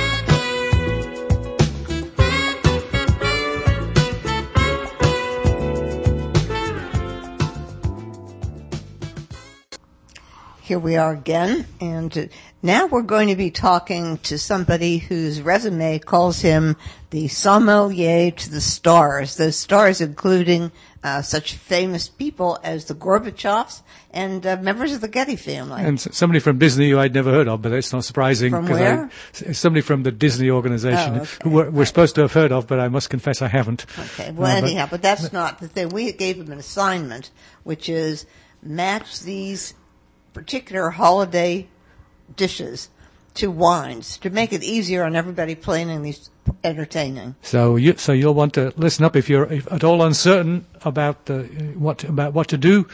Here we are again, and now we're going to be talking to somebody whose resume calls him the sommelier to the stars. Those stars including such famous people as the Gorbachevs and members of the Getty family. And somebody from Disney who I'd never heard of, but that's not surprising. From where? Somebody from the Disney organization okay. who we're supposed to have heard of, but I must confess I haven't. Okay, well anyhow, but that's not the thing. We gave him an assignment, which is match these particular holiday dishes to wines to make it easier on everybody planning these entertaining. So you'll want to listen up if you're at all uncertain about what to do.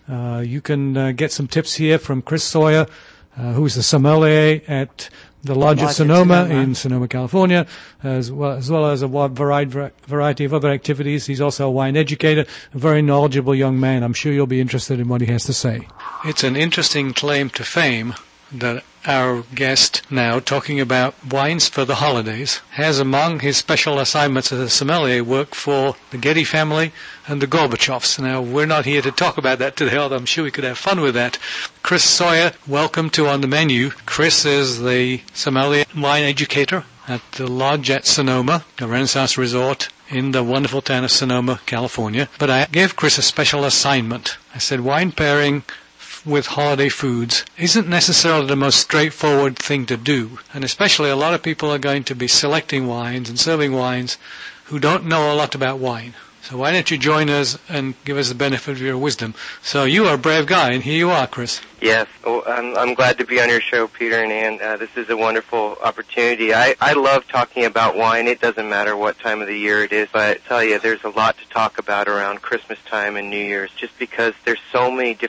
You can get some tips here from Chris Sawyer, who's the sommelier at the Lodge at Sonoma in Sonoma, California, as well as a wide variety of other activities. He's also a wine educator, a very knowledgeable young man. I'm sure you'll be interested in what he has to say. It's an interesting claim to fame that our guest now, talking about wines for the holidays, has among his special assignments as a sommelier work for the Getty family and the Gorbachevs. Now, we're not here to talk about that today, although I'm sure we could have fun with that. Chris Sawyer, welcome to On the Menu. Chris is the sommelier wine educator at the Lodge at Sonoma, a Renaissance resort in the wonderful town of Sonoma, California. But I gave Chris a special assignment. I said, wine pairing with holiday foods isn't necessarily the most straightforward thing to do. And especially a lot of people are going to be selecting wines and serving wines who don't know a lot about wine. So why don't you join us and give us the benefit of your wisdom? So you are a brave guy, and here you are, Chris. Yes, well, I'm glad to be on your show, Peter and Ann. This is a wonderful opportunity. I love talking about wine. It doesn't matter what time of the year it is, but I tell you, there's a lot to talk about around Christmas time and New Year's, just because there's so many different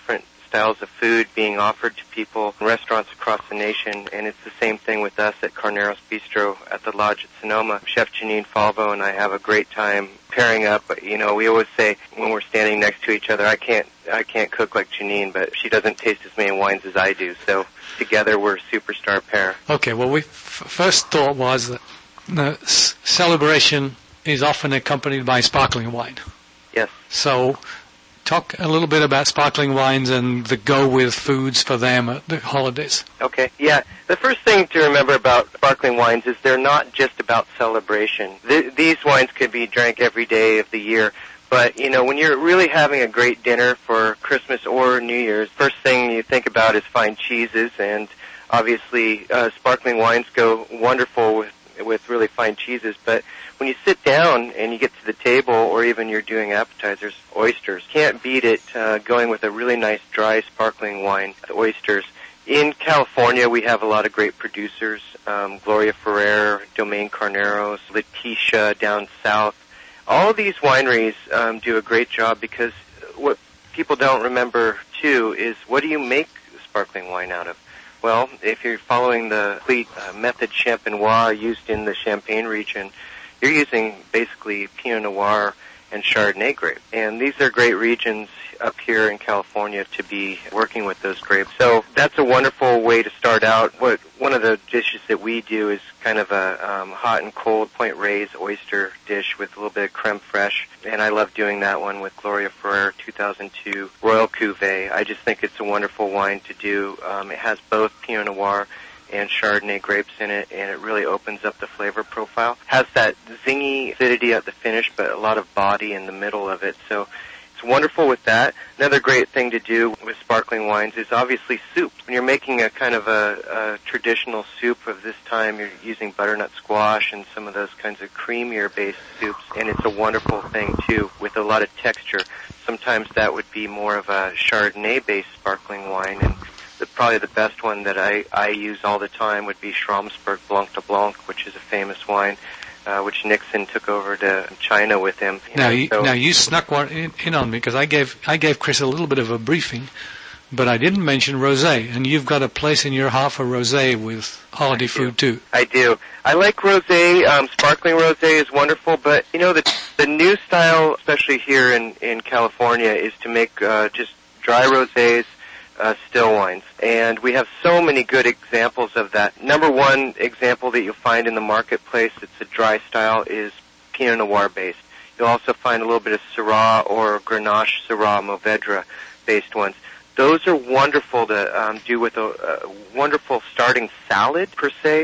styles of food being offered to people in restaurants across the nation, and it's the same thing with us at Carneros Bistro at the Lodge at Sonoma. Chef Janine Falvo and I have a great time pairing up. You know, we always say when we're standing next to each other, I can't cook like Janine, but she doesn't taste as many wines as I do, so together we're a superstar pair. Okay, well, first thought was that the celebration is often accompanied by sparkling wine. Yes. So talk a little bit about sparkling wines and the go-with foods for them at the holidays. Okay, yeah. The first thing to remember about sparkling wines is they're not just about celebration. These wines could be drank every day of the year, but, you know, when you're really having a great dinner for Christmas or New Year's, first thing you think about is fine cheeses, and obviously sparkling wines go wonderful with really fine cheeses, but when you sit down and you get to the table, or even you're doing appetizers, oysters, can't beat it going with a really nice dry sparkling wine, oysters. In California, we have a lot of great producers, Gloria Ferrer, Domaine Carneros, Letitia down south. All of these wineries do a great job, because what people don't remember, too, is what do you make sparkling wine out of? Well, if you're following the complete method champenois used in the Champagne region, you're using basically Pinot Noir and Chardonnay grape. And these are great regions up here in California to be working with those grapes. So that's a wonderful way to start out. One of the dishes that we do is kind of a hot and cold Point Reyes oyster dish with a little bit of creme fraiche. And I love doing that one with Gloria Ferrer 2002 Royal Cuvée. I just think it's a wonderful wine to do. It has both Pinot Noir and Chardonnay grapes in it, and it really opens up the flavor profile. Has that zingy acidity at the finish, but a lot of body in the middle of it. So it's wonderful with that. Another great thing to do with sparkling wines is obviously soup. When you're making a kind of a traditional soup of this time, you're using butternut squash and some of those kinds of creamier-based soups, and it's a wonderful thing, too, with a lot of texture. Sometimes that would be more of a Chardonnay-based sparkling wine, and probably the best one that I use all the time would be Schramsberg Blanc de Blanc, which is a famous wine, which Nixon took over to China with him. Now you snuck one in on me, because I gave Chris a little bit of a briefing, but I didn't mention rosé, and you've got a place in your heart for rosé with holiday food too. I do. I like rosé. Sparkling rosé is wonderful, but you know the new style, especially here in California, is to make just dry rosés. Still wines. And we have so many good examples of that. Number one example that you'll find in the marketplace that's a dry style is Pinot Noir based. You'll also find a little bit of Syrah or Grenache Syrah Mourvedre based ones. Those are wonderful to do with a wonderful starting salad per se.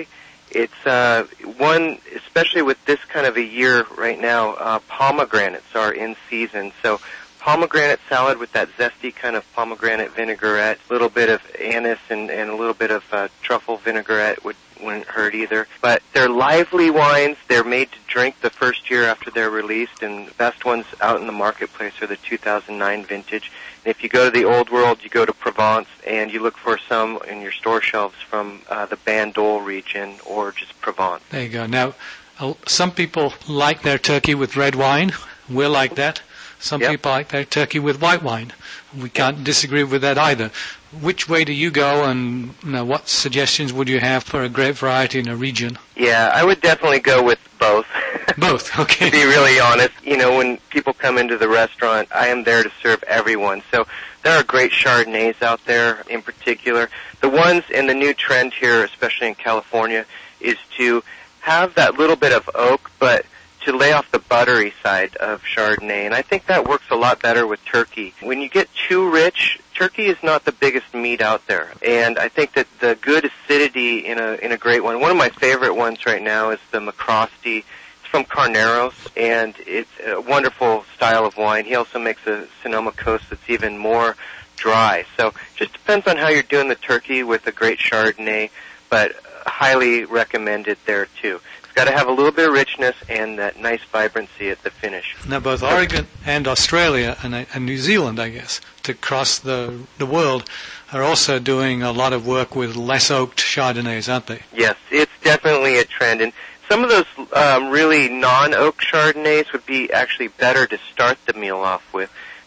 It's one, especially with this kind of a year right now, pomegranates are in season. So pomegranate salad with that zesty kind of pomegranate vinaigrette, a little bit of anise and a little bit of truffle vinaigrette wouldn't hurt either. But they're lively wines. They're made to drink the first year after they're released, and the best ones out in the marketplace are the 2009 vintage. And if you go to the Old World, you go to Provence, and you look for some in your store shelves from the Bandol region or just Provence. There you go. Now, some people like their turkey with red wine. We're like that. Some people like their turkey with white wine. We can't disagree with that either. Which way do you go, and what suggestions would you have for a grape variety in a region? Yeah, I would definitely go with both. Both, okay. To be really honest, you know, when people come into the restaurant, I am there to serve everyone. So there are great Chardonnays out there in particular. The ones in the new trend here, especially in California, is to have that little bit of oak, but to lay off the buttery side of Chardonnay, and I think that works a lot better with turkey. When you get too rich, turkey is not the biggest meat out there, and I think that the good acidity in a great one. One of my favorite ones right now is the McCrosty. It's from Carneros, and it's a wonderful style of wine. He also makes a Sonoma Coast that's even more dry. So it just depends on how you're doing the turkey with a great Chardonnay, but highly recommended there too. Got to have a little bit of richness and that nice vibrancy at the finish. Now, both Oregon and Australia and New Zealand, I guess, to cross the world, are also doing a lot of work with less oaked Chardonnays, aren't they? Yes, it's definitely a trend. And some of those really non-oak Chardonnays would be actually better to start the meal off with,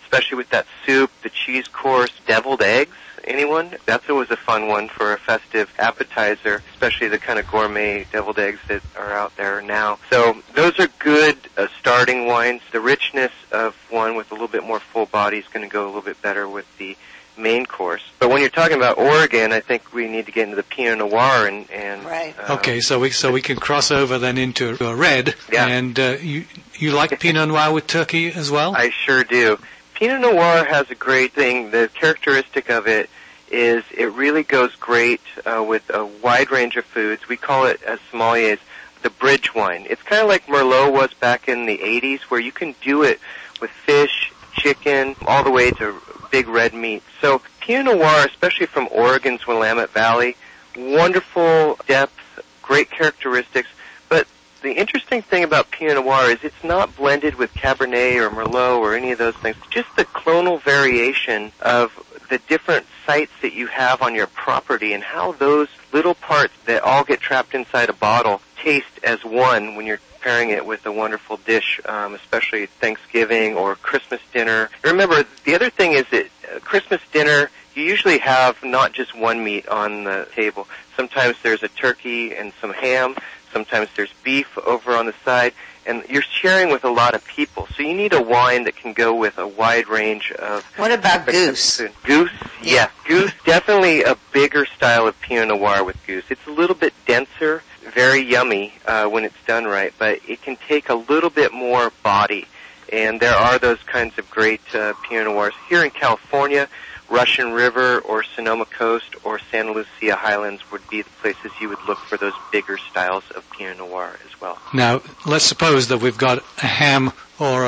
especially with that soup, the cheese course, deviled eggs. Anyone? That's always a fun one for a festive appetizer, especially the kind of gourmet deviled eggs that are out there now. So those are good starting wines. The richness of one with a little bit more full body is going to go a little bit better with the main course. But when you're talking about Oregon, I think we need to get into the Pinot Noir and right. Okay, so we can cross over then into a red. Yeah. And you like Pinot Noir with turkey as well? I sure do. Pinot Noir has a great thing. The characteristic of it is it really goes great with a wide range of foods. We call it, as sommeliers, the bridge wine. It's kind of like Merlot was back in the 80s, where you can do it with fish, chicken, all the way to big red meat. So Pinot Noir, especially from Oregon's Willamette Valley, wonderful depth, great characteristics. But the interesting thing about Pinot Noir is it's not blended with Cabernet or Merlot or any of those things. Just the clonal variation of the different sites that you have on your property and how those little parts that all get trapped inside a bottle taste as one when you're pairing it with a wonderful dish, especially Thanksgiving or Christmas dinner. Remember, the other thing is that Christmas dinner, you usually have not just one meat on the table. Sometimes there's a turkey and some ham. Sometimes there's beef over on the side. And you're sharing with a lot of people. So you need a wine that can go with a wide range of... What about goose? Goose? Yeah. Goose, definitely a bigger style of Pinot Noir with goose. It's a little bit denser, very yummy when it's done right, but it can take a little bit more body. And there are those kinds of great Pinot Noirs. Here in California, Russian River or Sonoma Coast or Santa Lucia Highlands would be the places you would look for those bigger styles of Pinot Noir as well. Now, let's suppose that we've got a ham or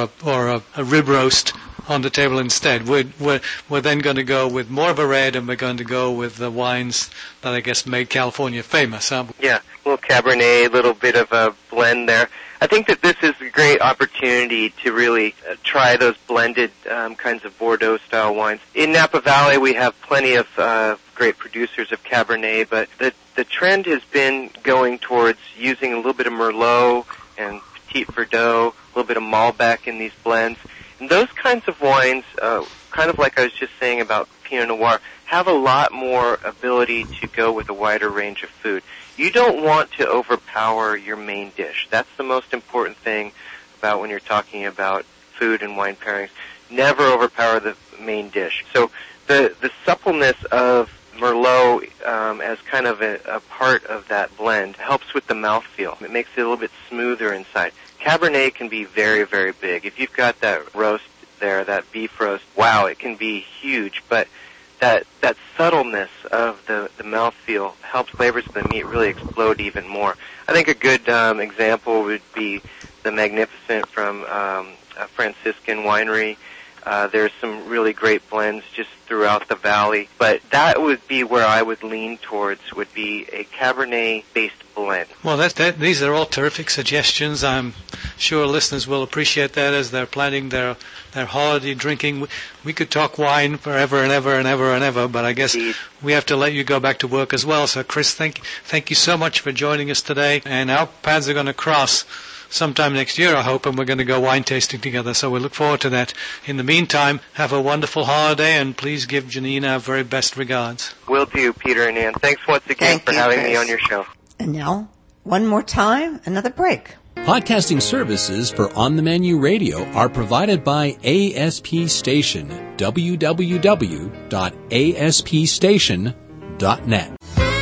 a rib roast on the table instead. We're then going to go with more of a red, and we're going to go with the wines that I guess made California famous. Huh? Yeah, a little Cabernet, a little bit of a blend there. I think that this is a great opportunity to really try those blended kinds of Bordeaux-style wines. In Napa Valley, we have plenty of great producers of Cabernet, but the trend has been going towards using a little bit of Merlot and Petit Verdot, a little bit of Malbec in these blends. And those kinds of wines, kind of like I was just saying about Pinot Noir, have a lot more ability to go with a wider range of food. You don't want to overpower your main dish. That's the most important thing about when you're talking about food and wine pairings. Never overpower the main dish. So the suppleness of Merlot as kind of a part of that blend helps with the mouthfeel. It makes it a little bit smoother inside. Cabernet can be very, very big. If you've got that roast there, that beef roast, wow, it can be huge, but that subtleness of the mouthfeel helps flavors of the meat really explode even more. I think a good example would be the Magnificent from a Franciscan winery. There's some really great blends just throughout the valley, but that would be where I would lean towards, would be a Cabernet-based blend. Well, these are all terrific suggestions. I'm sure listeners will appreciate that as they're planning their holiday drinking. We could talk wine forever and ever and ever and ever, but I guess we have to let you go back to work as well. So, Chris, thank you so much for joining us today, and our paths are going to cross sometime next year, I hope, and we're going to go wine tasting together, so we look forward to that. In the meantime, have a wonderful holiday, and please give Janine our very best regards. Will do, Peter and Ann. Thanks once again for having me on your show. And now, one more time, another break. Podcasting services for On the Menu Radio are provided by ASP Station, www.aspstation.net.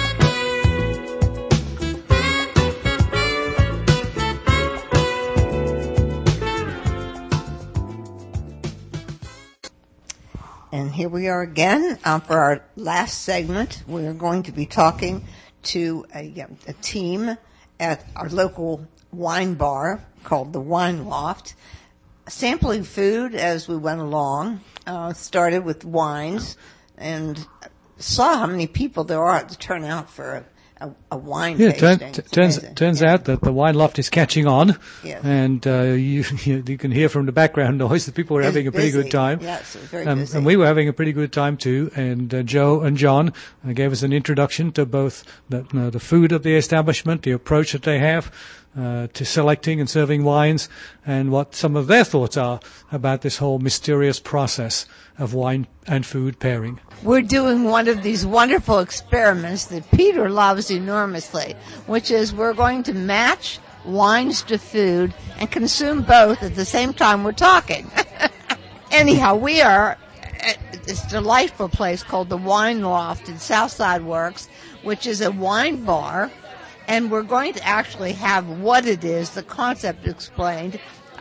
And here we are again for our last segment. We're going to be talking to a team at our local wine bar called the Wine Loft, sampling food as we went along. Started with wines and saw how many people there are to turn out for a wine tasting. Turns out that the Wine Loft is catching on, yes. And you can hear from the background noise that people were having a pretty good time. Yes, it was very busy. And we were having a pretty good time too. And Joe and John gave us an introduction to both the food of the establishment, the approach that they have, to selecting and serving wines, and what some of their thoughts are about this whole mysterious process of wine and food pairing. We're doing one of these wonderful experiments that Peter loves enormously, which is we're going to match wines to food and consume both at the same time we're talking. Anyhow, we are at this delightful place called the Wine Loft in Southside Works, which is a wine bar, and we're going to actually have what it is, the concept explained,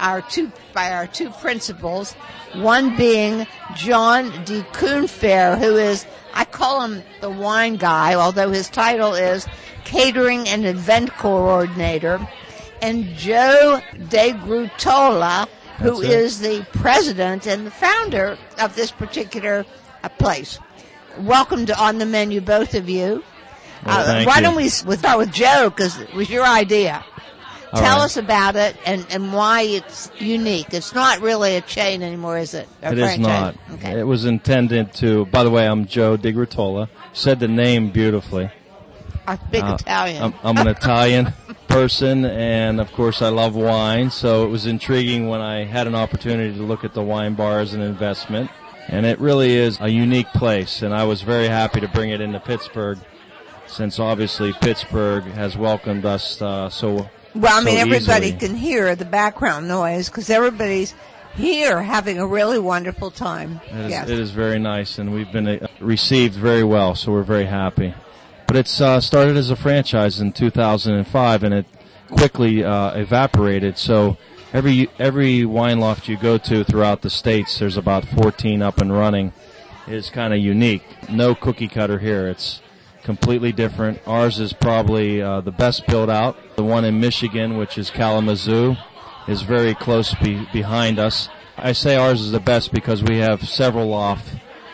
by our two principals, one being John D. Coonfair, who is, I call him the wine guy, although his title is Catering and Event Coordinator, and Joe De Grutola, who is the president and the founder of this particular place. Welcome to On the Menu, both of you. Well, why don't we start with Joe, because it was your idea. Tell us about it and why it's unique. It's not really a chain anymore, is it? It is not. Okay. It was intended to, by the way, I'm Joe De Grutola. Said the name beautifully. A big Italian. I'm an Italian person, and of course I love wine, so it was intriguing when I had an opportunity to look at the wine bar as an investment. And it really is a unique place, and I was very happy to bring it into Pittsburgh, since obviously Pittsburgh has welcomed us so well, I mean, everybody easily. can hear the background noise because everybody's here having a really wonderful time. It is very nice, and we've been received very well, so we're very happy. But it's started as a franchise in 2005, and it quickly evaporated. So every wine loft you go to throughout the states, there's about 14 up and running, is kind of unique. No cookie cutter here. It's completely different. Ours is probably the best built out. The one in Michigan, which is Kalamazoo, is very close behind us. I say ours is the best because we have several loft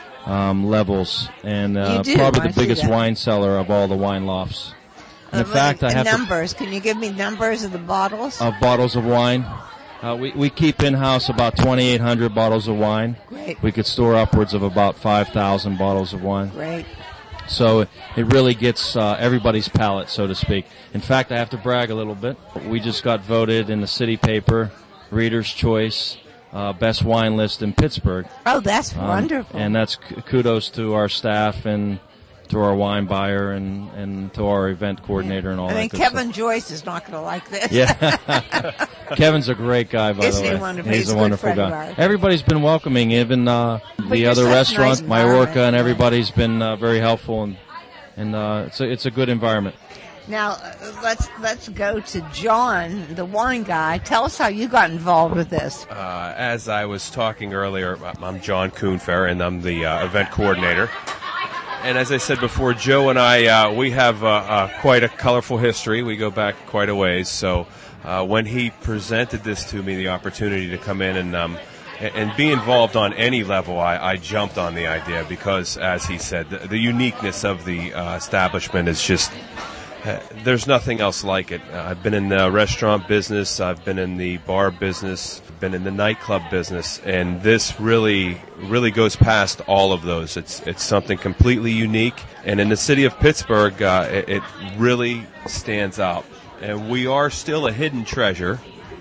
levels, and probably the biggest wine cellar of all the wine lofts. And in fact, I have numbers. Can you give me numbers of the bottles? Of bottles of wine. We keep in-house about 2,800 bottles of wine. Great. We could store upwards of about 5,000 bottles of wine. Great. So it really gets everybody's palate, so to speak. In fact, I have to brag a little bit. We just got voted in the city paper, Reader's Choice, best wine list in Pittsburgh. Oh, that's wonderful. And that's kudos to our staff and to our wine buyer and to our event coordinator and all that. I think Kevin Joyce is not going to like this. Yeah. Kevin's a great guy, by the way. Isn't he wonderful? He's a wonderful guy. Everybody's been welcoming, even the other restaurant, nice Majorca, and everybody's been very helpful, and it's a good environment. Now, let's go to John, the wine guy. Tell us how you got involved with this. As I was talking earlier, I'm John Coonfair, and I'm the event coordinator. And as I said before, Joe and I, we have quite a colorful history. We go back quite a ways. So when he presented this to me, the opportunity to come in and be involved on any level, I jumped on the idea because, as he said, the uniqueness of the establishment is just... there's nothing else like it. I've been in the restaurant business, I've been in the bar business, I've been in the nightclub business, and this really goes past all of those. It's something completely unique, and in the city of Pittsburgh, it really stands out. And we are still a hidden treasure,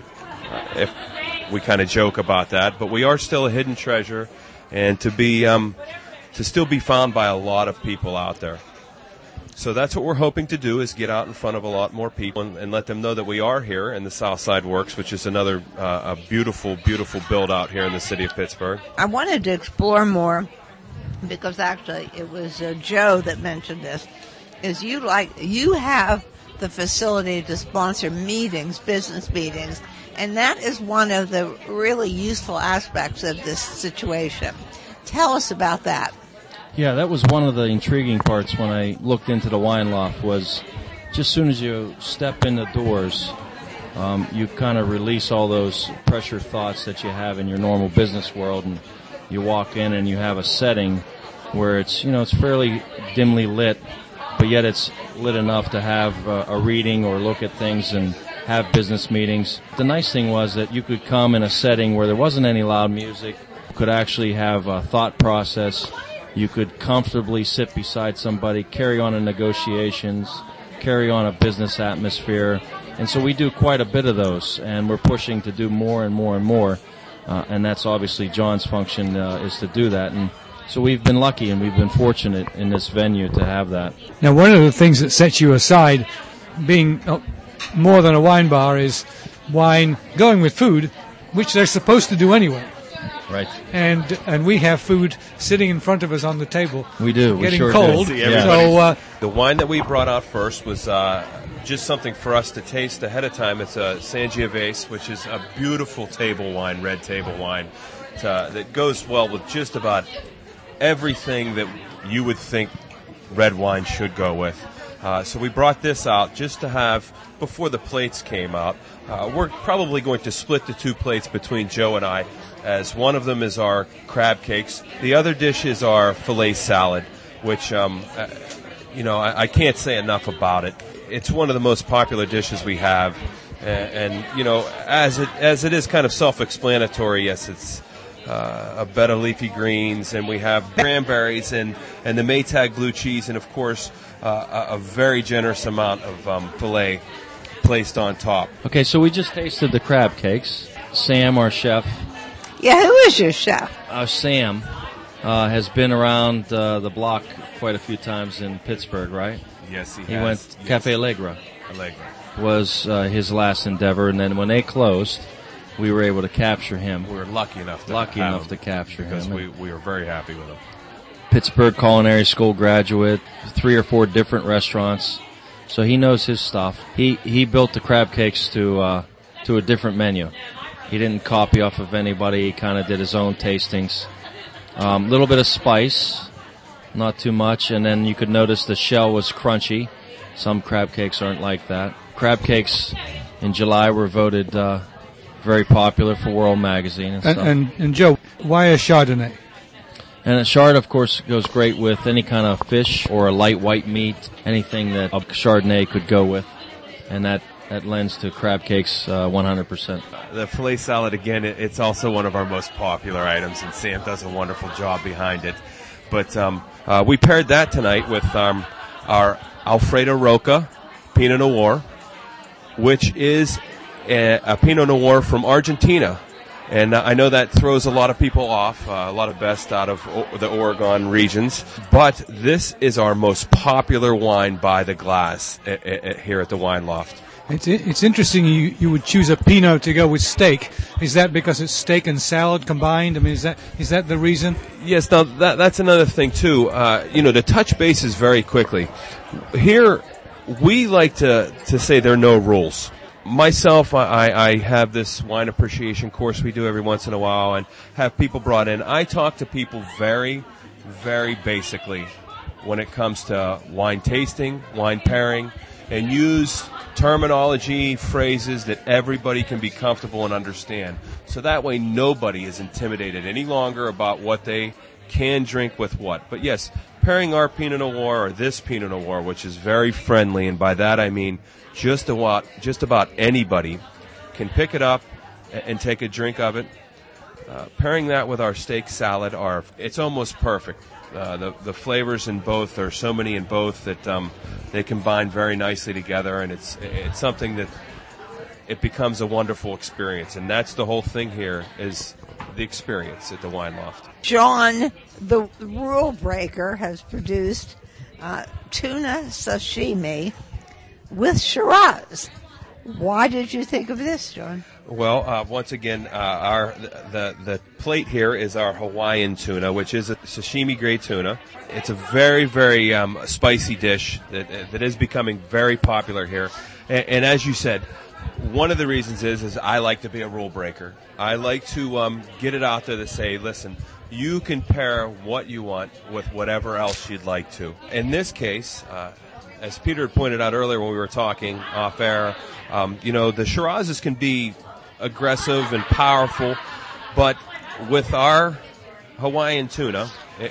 if we kind of joke about that, but we are still a hidden treasure, and to still be found by a lot of people out there. So that's what we're hoping to do, is get out in front of a lot more people and let them know that we are here in the Southside Works, which is another a beautiful, beautiful build-out here in the city of Pittsburgh. I wanted to explore more because actually it was Joe that mentioned this, is you have the facility to sponsor meetings, business meetings, and that is one of the really useful aspects of this situation. Tell us about that. Yeah, that was one of the intriguing parts when I looked into the wine loft, was just as soon as you step in the doors, you kind of release all those pressure thoughts that you have in your normal business world, and you walk in and you have a setting where it's fairly dimly lit, but yet it's lit enough to have a reading or look at things and have business meetings. The nice thing was that you could come in a setting where there wasn't any loud music, you could actually have a thought process. You could comfortably sit beside somebody, carry on negotiations, carry on a business atmosphere, And so we do quite a bit of those, and we're pushing to do more and more and more. And that's obviously John's function is to do that. And so we've been lucky and we've been fortunate in this venue to have that. Now, one of the things that sets you aside, being more than a wine bar, is wine going with food, which they're supposed to do anyway. Right. And we have food sitting in front of us on the table. We do. Getting we sure cold. Do. Yeah. So the wine that we brought out first was just something for us to taste ahead of time. It's a Sangiovese, which is a beautiful table wine, red table wine, that goes well with just about everything that you would think red wine should go with. So we brought this out just to have before the plates came out. We're probably going to split the 2 plates between Joe and I, as one of them is our crab cakes. The other dish is our filet salad, which, I can't say enough about it. It's one of the most popular dishes we have. And as it is kind of self-explanatory, yes, it's a bed of leafy greens, and we have cranberries and the Maytag blue cheese, and of course a very generous amount of filet placed on top. Okay, so we just tasted the crab cakes. Sam, our chef. Yeah, who is your chef? Sam has been around the block quite a few times in Pittsburgh, right? Yes, he He went Cafe Allegra. Was his last endeavor, and then when they closed, we were able to capture him. We were lucky enough to capture because him. we were very happy with him. Pittsburgh Culinary School graduate, 3 or 4 different restaurants, so he knows his stuff. He built the crab cakes to a different menu. He didn't copy off of anybody. He kind of did his own tastings. Little bit of spice, not too much, and then you could notice the shell was crunchy. Some crab cakes aren't like that. Crab cakes in July were voted very popular for World Magazine and stuff. and Joe, why a Chardonnay? And a Chard, of course, goes great with any kind of fish or a light white meat, anything that a Chardonnay could go with. And that lends to crab cakes 100%. The filet salad, again, it's also one of our most popular items, and Sam does a wonderful job behind it. But we paired that tonight with our Alfredo Roca Pinot Noir, which is a Pinot Noir from Argentina. And I know that throws a lot of people off, a lot of best out of the Oregon regions. But this is our most popular wine by the glass here at the Wine Loft. It's interesting you would choose a Pinot to go with steak. Is that because it's steak and salad combined? I mean, is that the reason? Yes, now that's another thing too. To touch bases very quickly. Here, we like to say there are no rules. Myself, I have this wine appreciation course we do every once in a while and have people brought in. I talk to people very, very basically when it comes to wine tasting, wine pairing, and use terminology, phrases that everybody can be comfortable and understand. So that way nobody is intimidated any longer about what they can drink with what. But yes, pairing our Pinot Noir or this Pinot Noir, which is very friendly, and by that I mean just about anybody can pick it up and take a drink of it. Pairing that with our steak salad, it's almost perfect. The flavors in both are so many in both that they combine very nicely together, and it's something that it becomes a wonderful experience. And that's the whole thing here is the experience at the Wine Loft. John, the rule breaker, has produced tuna sashimi with Shiraz. Why did you think of this, John? Well, once again, the plate here is our Hawaiian tuna, which is a sashimi-grade tuna. It's a very, very spicy dish that is becoming very popular here. And as you said, one of the reasons is I like to be a rule breaker. I like to get it out there to say, listen, you can pair what you want with whatever else you'd like to. In this case, as Peter had pointed out earlier when we were talking off air, the Shirazes can be aggressive and powerful, but with our Hawaiian tuna,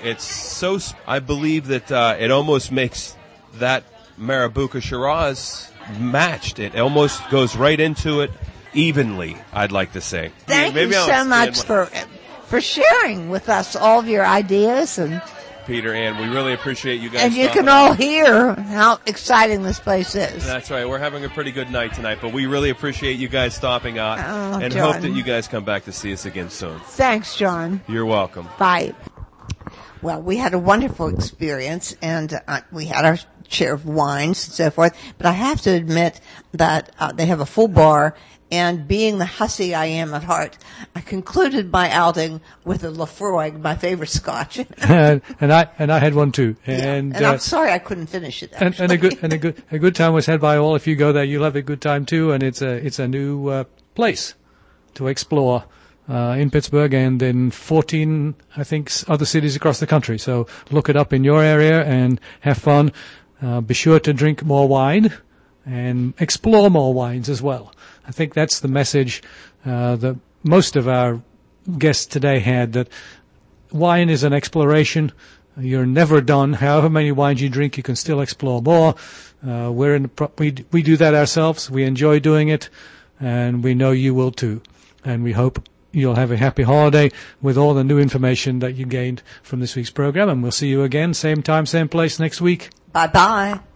I believe that it almost makes that Marabuka Shiraz matched. It almost goes right into it evenly, I'd like to say. Thank you so much for sharing with us all of your ideas and Peter, and we really appreciate you guys. And you stopping can all hear how exciting this place is. That's right. We're having a pretty good night tonight, but we really appreciate you guys stopping out and John. hope that you guys come back to see us again soon. Thanks, John. You're welcome. Bye. Well, we had a wonderful experience, and we had our share of wines and so forth. But I have to admit that they have a full bar, and being the hussy I am at heart, I concluded my outing with a Lafroig, my favorite Scotch. and I had one too. And I'm sorry I couldn't finish it. And a good time was had by all. If you go there, you'll have a good time too. And it's a new place to explore in Pittsburgh and in 14, I think, other cities across the country. So look it up in your area and have fun. Be sure to drink more wine and explore more wines as well. I think that's the message that most of our guests today had, that wine is an exploration. You're never done. However many wines you drink, you can still explore more. We do that ourselves. We enjoy doing it, and we know you will too. And we hope you'll have a happy holiday with all the new information that you gained from this week's program. And we'll see you again, same time, same place next week. Bye-bye.